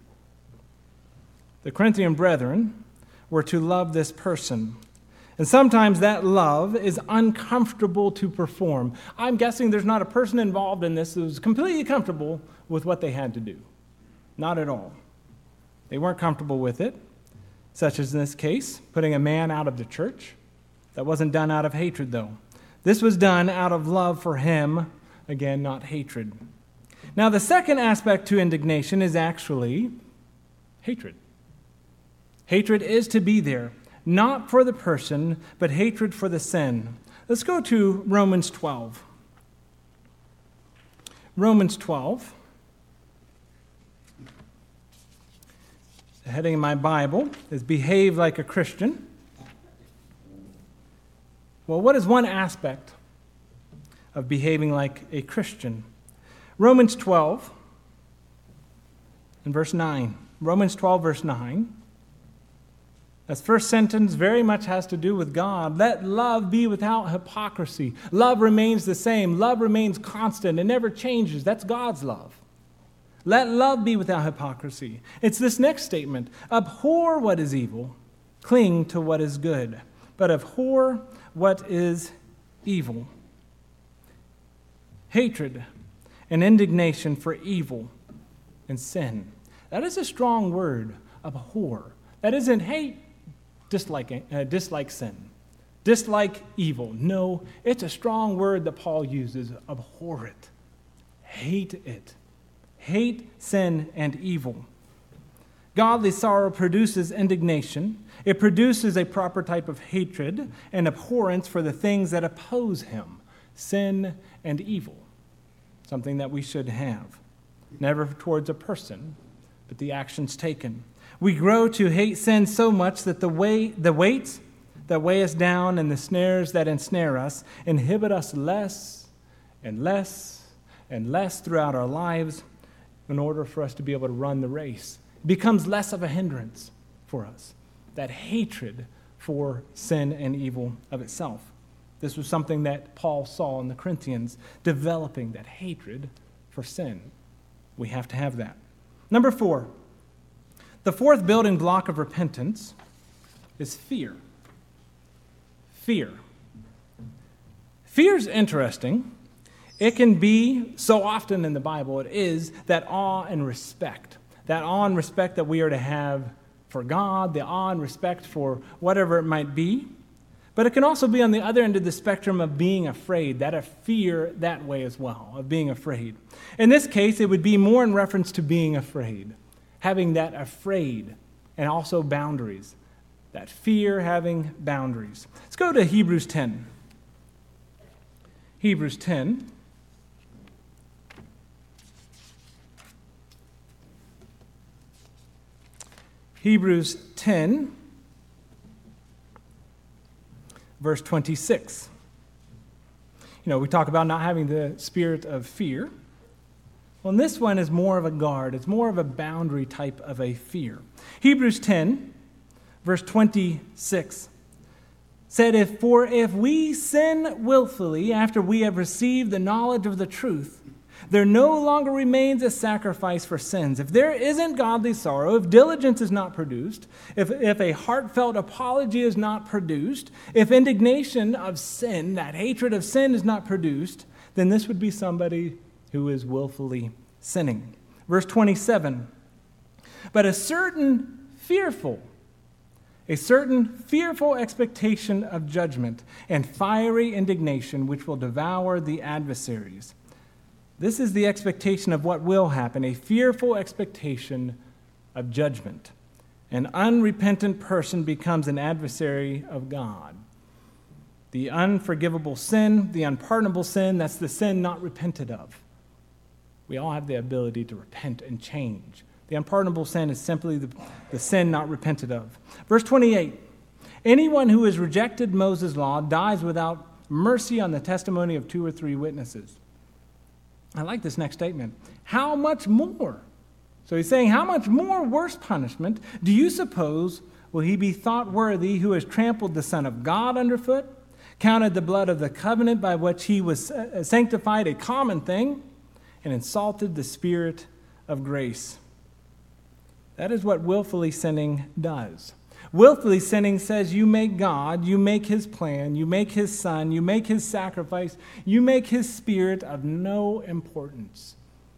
The Corinthian brethren were to love this person. And sometimes that love is uncomfortable to perform. I'm guessing there's not a person involved in this who was completely comfortable with what they had to do. Not at all. They weren't comfortable with it, such as in this case, putting a man out of the church. That wasn't done out of hatred, though. This was done out of love for him, again, not hatred. Now, the second aspect to indignation is actually hatred. Hatred is to be there, not for the person, but hatred for the sin. Let's go to Romans twelve. Romans twelve. The heading in my Bible is "Behave Like a Christian." Well, what is one aspect of behaving like a Christian? Romans twelve and verse nine. Romans twelve, verse nine. That first sentence very much has to do with God. Let love be without hypocrisy. Love remains the same. Love remains constant. It never changes. That's God's love. Let love be without hypocrisy. It's this next statement. Abhor what is evil. Cling to what is good. But abhor what is evil. Hatred and indignation for evil and sin. That is a strong word, abhor. That isn't hate. Dislike, uh, dislike sin, dislike evil. No, it's a strong word that Paul uses. Abhor it, hate it, hate sin and evil. Godly sorrow produces indignation. It produces a proper type of hatred and abhorrence for the things that oppose him, sin and evil. Something that we should have, never towards a person, but the actions taken. We grow to hate sin so much that the way, the weights that weigh us down and the snares that ensnare us inhibit us less and less and less throughout our lives in order for us to be able to run the race. It becomes less of a hindrance for us, that hatred for sin and evil of itself. This was something that Paul saw in the Corinthians, developing that hatred for sin. We have to have that. Number four. The fourth building block of repentance is fear. Fear. Fear is interesting. It can be, so often in the Bible, it is that awe and respect. That awe and respect that we are to have for God, the awe and respect for whatever it might be. But it can also be on the other end of the spectrum of being afraid, that of fear that way as well, of being afraid. In this case, it would be more in reference to being afraid. Having that afraid and also boundaries. That fear having boundaries. Let's go to Hebrews ten. Hebrews ten. Hebrews ten, verse twenty-six. You know, we talk about not having the spirit of fear. Well, and this one is more of a guard. It's more of a boundary type of a fear. Hebrews ten, verse twenty-six, said, if for if we sin willfully after we have received the knowledge of the truth, There no longer remains a sacrifice for sins. If there isn't godly sorrow, if diligence is not produced, if, if a heartfelt apology is not produced, if indignation of sin, that hatred of sin is not produced, then this would be somebody who is willfully sinning. Verse twenty-seven, but a certain fearful, a certain fearful expectation of judgment and fiery indignation which will devour the adversaries. This is the expectation of what will happen, a fearful expectation of judgment. An unrepentant person becomes an adversary of God. The unforgivable sin, the unpardonable sin, that's the sin not repented of. We all have the ability to repent and change. The unpardonable sin is simply the, the sin not repented of. Verse twenty-eight, anyone who has rejected Moses' law dies without mercy on the testimony of two or three witnesses. I like this next statement. How much more? So he's saying, how much more worse punishment do you suppose will he be thought worthy who has trampled the Son of God underfoot, counted the blood of the covenant by which he was sanctified a common thing, and insulted the Spirit of grace? That is what willfully sinning does. Willfully sinning says you make God, you make his plan, you make his son, you make his sacrifice, you make his spirit of no importance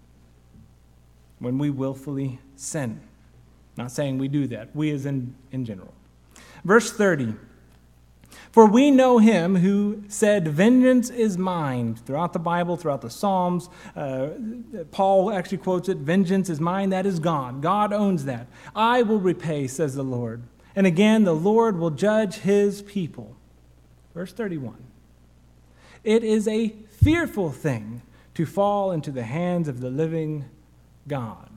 when we willfully sin. Not saying we do that, we as in, in general. Verse thirty, for we know him who said, vengeance is mine. Throughout the Bible, throughout the Psalms, uh, Paul actually quotes it, vengeance is mine, that is God. God owns that. I will repay, says the Lord. And again, the Lord will judge his people. Verse thirty-one, it is a fearful thing to fall into the hands of the living God.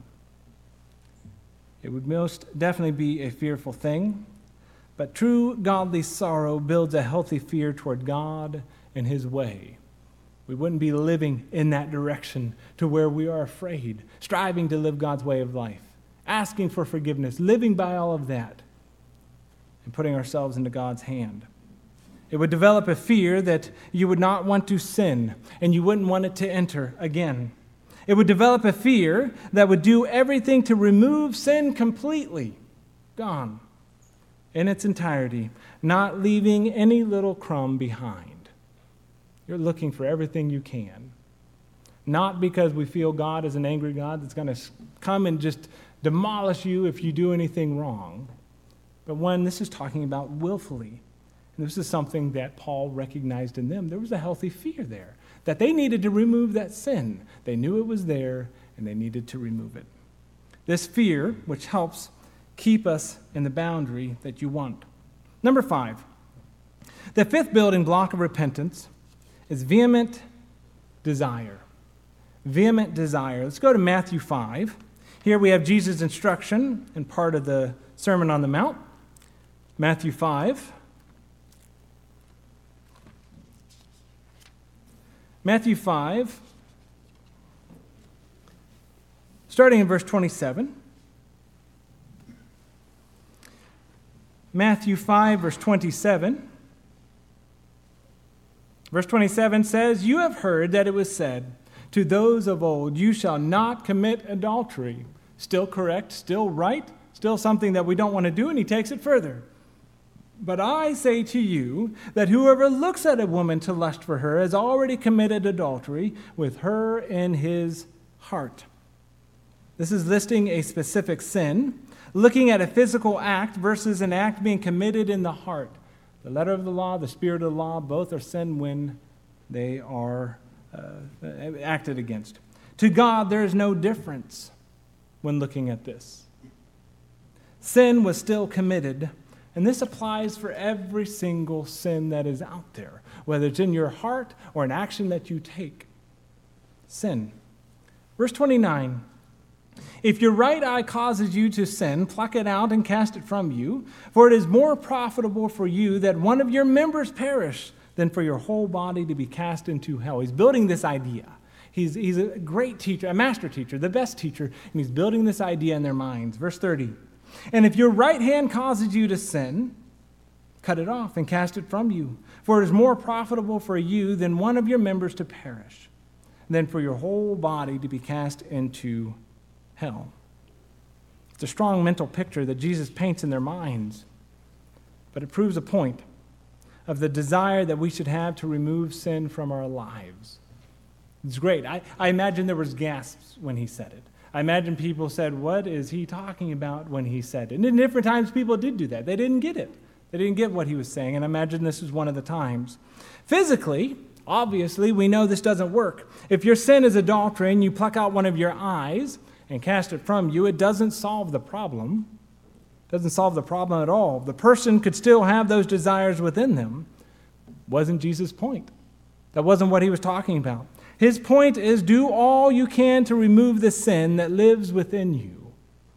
It would most definitely be a fearful thing. But true godly sorrow builds a healthy fear toward God and his way. We wouldn't be living in that direction to where we are afraid, striving to live God's way of life, asking for forgiveness, living by all of that, and putting ourselves into God's hand. It would develop a fear that you would not want to sin, and you wouldn't want it to enter again. It would develop a fear that would do everything to remove sin completely, gone in its entirety, not leaving any little crumb behind. You're looking for everything you can. Not because we feel God is an angry God that's going to come and just demolish you if you do anything wrong. But when this is talking about willfully, and this is something that Paul recognized in them, there was a healthy fear there, that they needed to remove that sin. They knew it was there, and they needed to remove it. This fear, which helps keep us in the boundary that you want. Number five, the fifth building block of repentance is vehement desire. Vehement desire. Let's go to Matthew five. Here we have Jesus' instruction and part of the Sermon on the Mount. Matthew five. Matthew five, starting in verse twenty-seven. Matthew five, verse twenty-seven. Verse twenty-seven says, you have heard that it was said to those of old, you shall not commit adultery. Still correct, still right, still something that we don't want to do, and he takes it further. But I say to you that whoever looks at a woman to lust for her has already committed adultery with her in his heart. This is listing a specific sin, looking at a physical act versus an act being committed in the heart. The letter of the law, the spirit of the law, both are sin when they are uh, acted against. To God, there is no difference when looking at this. Sin was still committed, and this applies for every single sin that is out there, whether it's in your heart or an action that you take. Sin. Verse twenty-nine. If your right eye causes you to sin, pluck it out and cast it from you, for it is more profitable for you that one of your members perish than for your whole body to be cast into hell. He's building this idea. He's, he's a great teacher, a master teacher, the best teacher, and he's building this idea in their minds. Verse thirty. And if your right hand causes you to sin, cut it off and cast it from you, for it is more profitable for you than one of your members to perish, than for your whole body to be cast into hell. It's a strong mental picture that Jesus paints in their minds, but it proves a point of the desire that we should have to remove sin from our lives. It's great. I, I imagine there was gasps when he said it. I imagine people said, what is he talking about when he said it? And in different times, people did do that. They didn't get it. They didn't get what he was saying, and I imagine this is one of the times. Physically, obviously, we know this doesn't work. If your sin is adultery and you pluck out one of your eyes and cast it from you, it doesn't solve the problem. It doesn't solve the problem at all. The person could still have those desires within them. Wasn't Jesus' point. That wasn't what he was talking about. His point is, do all you can to remove the sin that lives within you.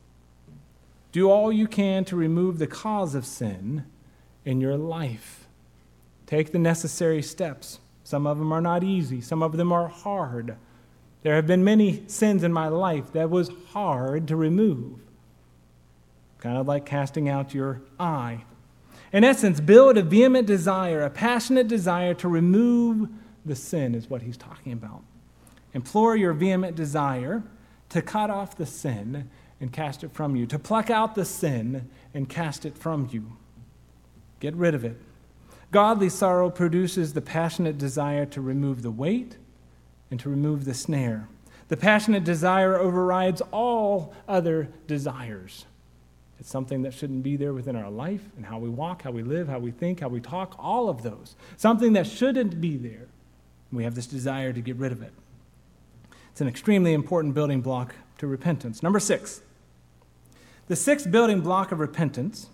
Do all you can to remove the cause of sin in your life. Take the necessary steps. Some of them are not easy. Some of them are hard. There have been many sins in my life that was hard to remove. Kind of like casting out your eye. In essence, build a vehement desire, a passionate desire to remove the sin is what he's talking about. Implore your vehement desire to cut off the sin and cast it from you, to pluck out the sin and cast it from you. Get rid of it. Godly sorrow produces the passionate desire to remove the weight and to remove the snare. The passionate desire overrides all other desires. It's something that shouldn't be there within our life and how we walk, how we live, how we think, how we talk, all of those. Something that shouldn't be there. We have this desire to get rid of it. It's an extremely important building block to repentance. Number six. The sixth building block of repentance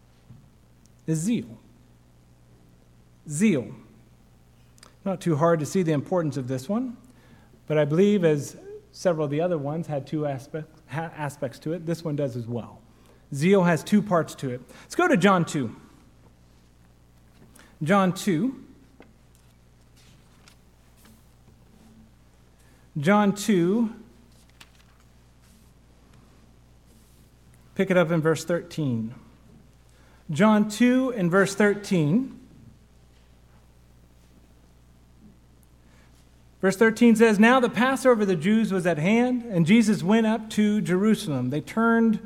is zeal. Zeal. Not too hard to see the importance of this one, but I believe as several of the other ones had two aspect, ha- aspects to it, this one does as well. Zeal has two parts to it. Let's go to John two. John two. John two. Pick it up in verse thirteen. John two and verse thirteen. Verse thirteen says, now the Passover of the Jews was at hand, and Jesus went up to Jerusalem. They turned,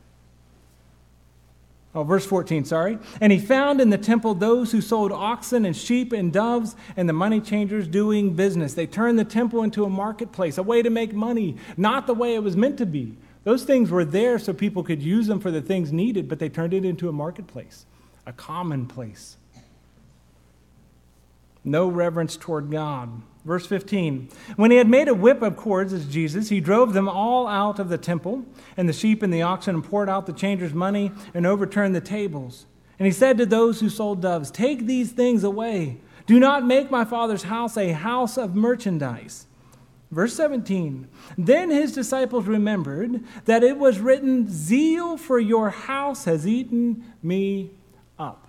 oh, verse fourteen, sorry. And he found in the temple those who sold oxen and sheep and doves and the money changers doing business. They turned the temple into a marketplace, a way to make money, not the way it was meant to be. Those things were there so people could use them for the things needed, but they turned it into a marketplace, a common place. No reverence toward God. Verse fifteen, when he had made a whip of cords as Jesus, he drove them all out of the temple, and the sheep and the oxen, and poured out the changers' money, and overturned the tables. And he said to those who sold doves, take these things away. Do not make my Father's house a house of merchandise. Verse seventeen, then his disciples remembered that it was written, zeal for your house has eaten me up.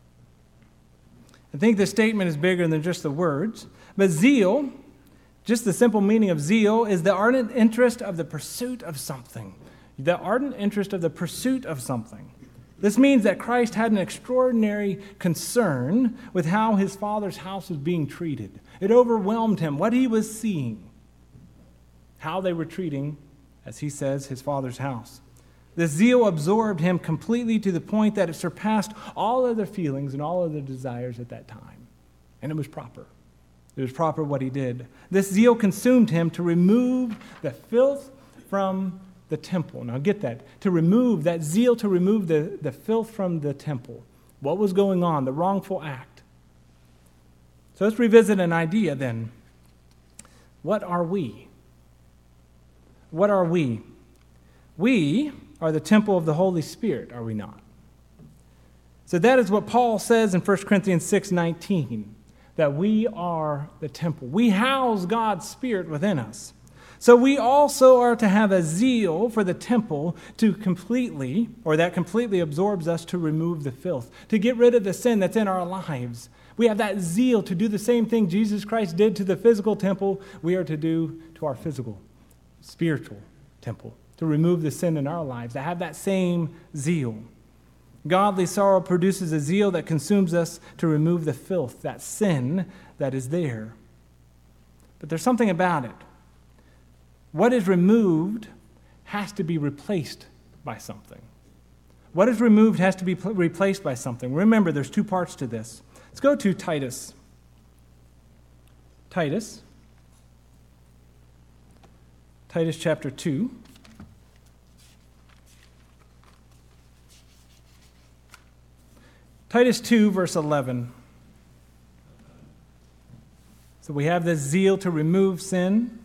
I think the statement is bigger than just the words. But zeal, just the simple meaning of zeal, is the ardent interest of the pursuit of something. The ardent interest of the pursuit of something. This means that Christ had an extraordinary concern with how his Father's house was being treated. It overwhelmed him, what he was seeing, how they were treating, as he says, his Father's house. This zeal absorbed him completely to the point that it surpassed all other feelings and all other desires at that time. And it was proper. It was proper what he did. This zeal consumed him to remove the filth from the temple. Now get that. To remove, that zeal to remove the, the filth from the temple. What was going on? The wrongful act. So let's revisit an idea then. What are we? What are we? We are the temple of the Holy Spirit, are we not? So that is what Paul says in First Corinthians six nineteen. That we are the temple. We house God's Spirit within us. So we also are to have a zeal for the temple to completely, or that completely absorbs us to remove the filth, to get rid of the sin that's in our lives. We have that zeal to do the same thing Jesus Christ did to the physical temple, we are to do to our physical, spiritual temple, to remove the sin in our lives, to have that same zeal. Godly sorrow produces a zeal that consumes us to remove the filth, that sin that is there. But there's something about it. what is removed has to be replaced by something. What is removed has to be pl- replaced by something. Remember, there's two parts to this. Let's go to Titus. Titus. Titus chapter two. Titus two, verse eleven. So we have this zeal to remove sin.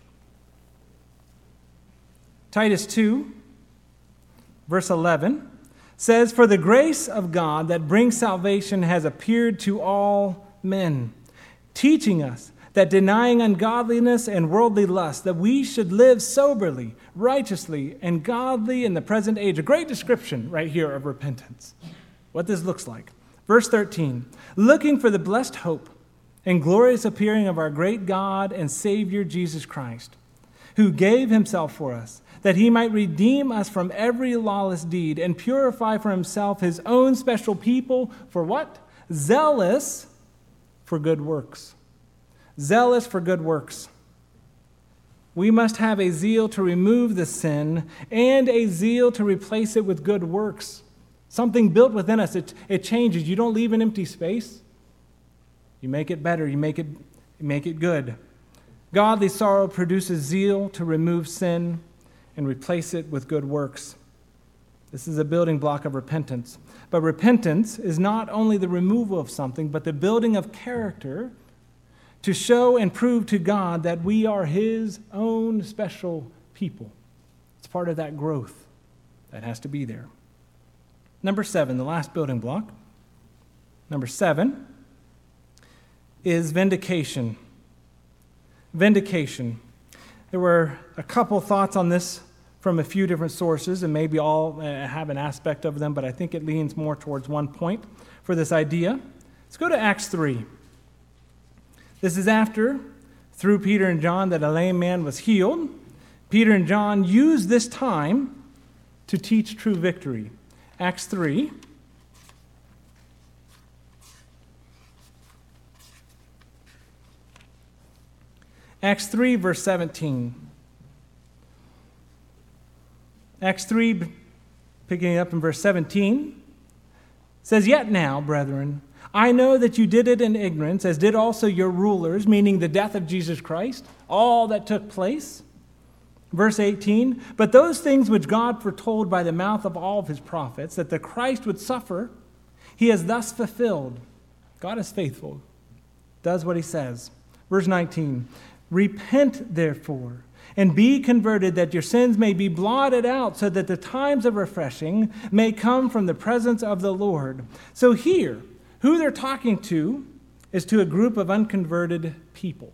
Titus two, verse eleven, says, "For the grace of God that brings salvation has appeared to all men, teaching us that denying ungodliness and worldly lust, that we should live soberly, righteously, and godly in the present age." A great description right here of repentance, what this looks like. Verse thirteen, "Looking for the blessed hope and glorious appearing of our great God and Savior Jesus Christ, who gave himself for us, that he might redeem us from every lawless deed and purify for himself his own special people." For what? Zealous for good works. Zealous for good works. We must have a zeal to remove the sin and a zeal to replace it with good works. Something built within us, it, it changes. You don't leave an empty space. You make it better. You make it, you make it good. Godly sorrow produces zeal to remove sin and replace it with good works. This is a building block of repentance. But repentance is not only the removal of something, but the building of character to show and prove to God that we are his own special people. It's part of that growth that has to be there. Number seven, the last building block. Number seven is vindication. Vindication. There were a couple thoughts on this from a few different sources, and maybe all have an aspect of them, but I think it leans more towards one point for this idea. Let's go to Acts three. This is after, through Peter and John, that a lame man was healed. Peter and John used this time to teach true victory. Acts three. Acts three, verse seventeen. Acts three, picking up in verse seventeen, says, "Yet now, brethren, I know that you did it in ignorance, as did also your rulers," meaning the death of Jesus Christ, all that took place. Verse eighteen, "But those things which God foretold by the mouth of all of his prophets, that the Christ would suffer, he has thus fulfilled." God is faithful, does what he says. Verse nineteen, "Repent, therefore, and be converted, that your sins may be blotted out, so that the times of refreshing may come from the presence of the Lord." So here, who they're talking to is to a group of unconverted people.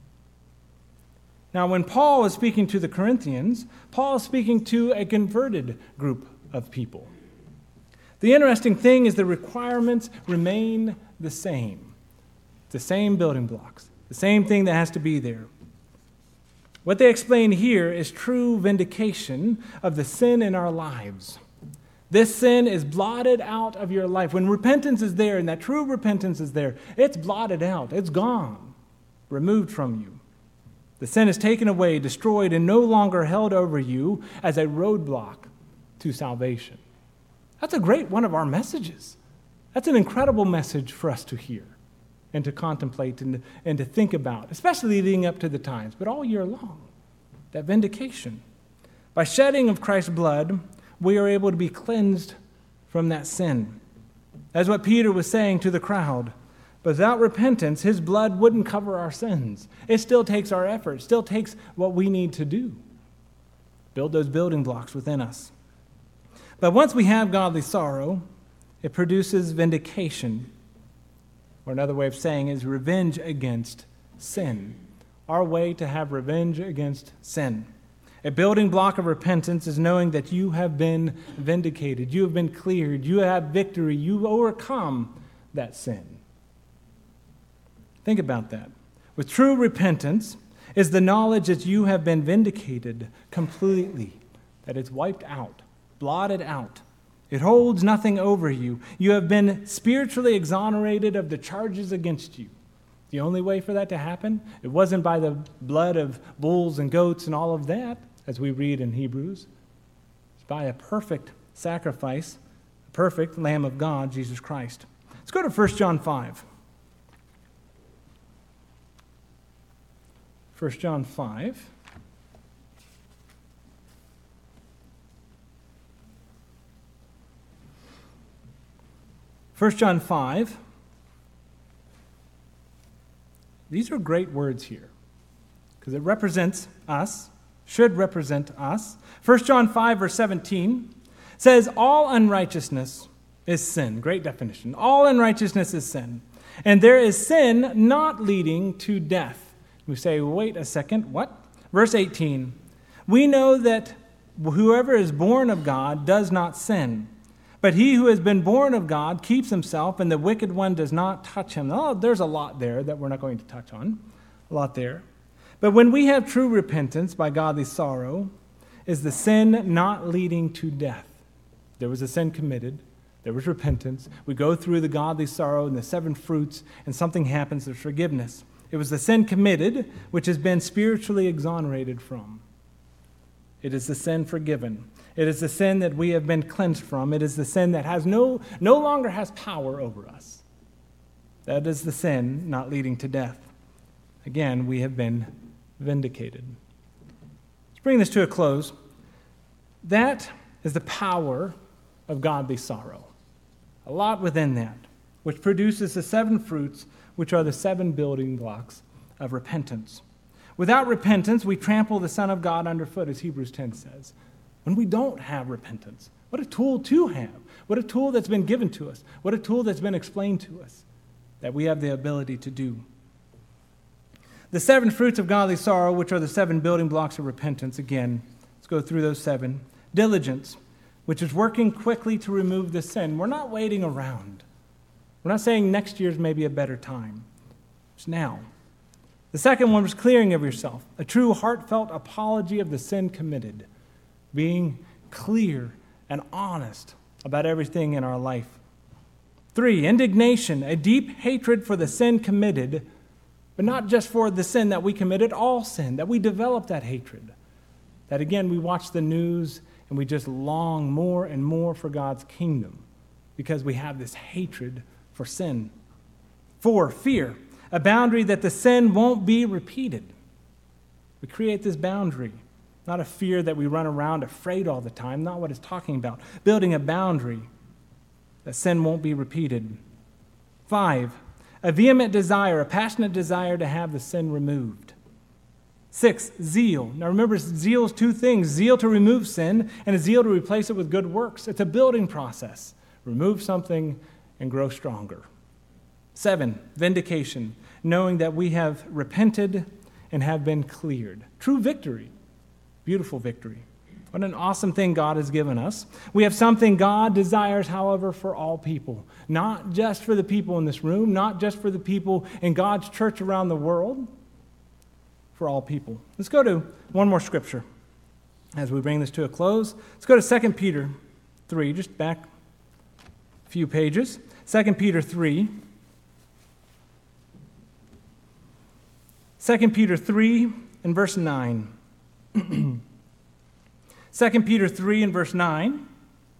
Now, when Paul is speaking to the Corinthians, Paul is speaking to a converted group of people. The interesting thing is the requirements remain the same. The same building blocks, the same thing that has to be there. What they explain here is true vindication of the sin in our lives. This sin is blotted out of your life. When repentance is there, and that true repentance is there, it's blotted out. It's gone, removed from you. The sin is taken away, destroyed, and no longer held over you as a roadblock to salvation. That's a great one of our messages. That's an incredible message for us to hear and to contemplate and, and to think about, especially leading up to the times, but all year long. That vindication. By shedding of Christ's blood, we are able to be cleansed from that sin. That's what Peter was saying to the crowd. But without repentance, his blood wouldn't cover our sins. It still takes our effort. It still takes what we need to do. Build those building blocks within us. But once we have godly sorrow, it produces vindication. Or another way of saying is revenge against sin. Our way to have revenge against sin. A building block of repentance is knowing that you have been vindicated, you have been cleared, you have victory, you overcome that sin. Think about that. With true repentance is the knowledge that you have been vindicated completely, that it's wiped out, blotted out. It holds nothing over you. You have been spiritually exonerated of the charges against you. The only way for that to happen, it wasn't by the blood of bulls and goats and all of that, as we read in Hebrews. It's by a perfect sacrifice, a perfect Lamb of God, Jesus Christ. Let's go to First John five. First John five. First John five. These are great words here because it represents us, should represent us. First John five, verse seventeen says, all unrighteousness is sin. Great definition. All unrighteousness is sin. And there is sin not leading to death. We say, wait a second, what? Verse eighteen, we know that whoever is born of God does not sin. But he who has been born of God keeps himself, and the wicked one does not touch him. Oh, there's a lot there that we're not going to touch on. A lot there. But when we have true repentance by godly sorrow, is the sin not leading to death? There was a sin committed. There was repentance. We go through the godly sorrow and the seven fruits, and something happens. There's forgiveness. It was the sin committed, which has been spiritually exonerated from. It is the sin forgiven. It is the sin that we have been cleansed from. It is the sin that has no, no longer has power over us. That is the sin not leading to death. Again, we have been vindicated. Let's bring this to a close. That is the power of godly sorrow. A lot within that, which produces the seven fruits, which are the seven building blocks of repentance. Without repentance, we trample the Son of God underfoot, as Hebrews ten says. When we don't have repentance, what a tool to have. What a tool that's been given to us. What a tool that's been explained to us that we have the ability to do. The seven fruits of godly sorrow, which are the seven building blocks of repentance, again, let's go through those seven. Diligence, which is working quickly to remove the sin. We're not waiting around. We're not saying next year's may be a better time. It's now. The second one was clearing of yourself, a true heartfelt apology of the sin committed, being clear and honest about everything in our life. Three, indignation, a deep hatred for the sin committed, but not just for the sin that we committed, all sin, that we develop that hatred. That again, we watch the news and we just long more and more for God's kingdom because we have this hatred for sin. Four, fear, a boundary that the sin won't be repeated. We create this boundary. Not a fear that we run around afraid all the time, not what it's talking about. Building a boundary that sin won't be repeated. Five, a vehement desire, a passionate desire to have the sin removed. Six, zeal. Now remember, zeal is two things. Zeal to remove sin and a zeal to replace it with good works. It's a building process. Remove something and grow stronger. Seven, vindication, knowing that we have repented and have been cleared. True victory. Beautiful victory. What an awesome thing God has given us. We have something God desires, however, for all people. Not just for the people in this room, not just for the people in God's church around the world, for all people. Let's go to one more scripture as we bring this to a close. Let's go to Second Peter three, just back a few pages. Second Peter three. Second Peter three and verse nine. Second Peter three and verse nine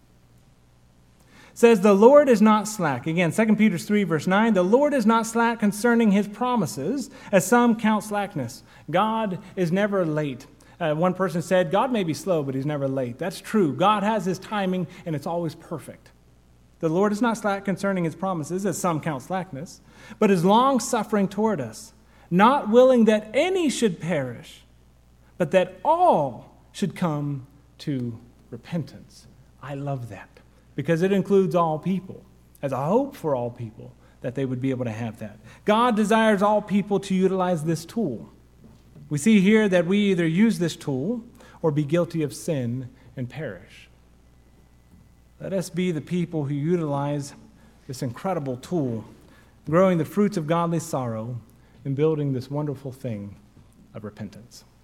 says, the Lord is not slack. Again, Second Peter three verse nine, the Lord is not slack concerning his promises, as some count slackness. God is never late. Uh, one person said, God may be slow, but he's never late. That's true. God has his timing, and it's always perfect. The Lord is not slack concerning his promises, as some count slackness, but is long-suffering toward us, not willing that any should perish, but that all should come to repentance. I love that because it includes all people, as a hope for all people that they would be able to have that. God desires all people to utilize this tool. We see here that we either use this tool or be guilty of sin and perish. Let us be the people who utilize this incredible tool, growing the fruits of godly sorrow and building this wonderful thing of repentance.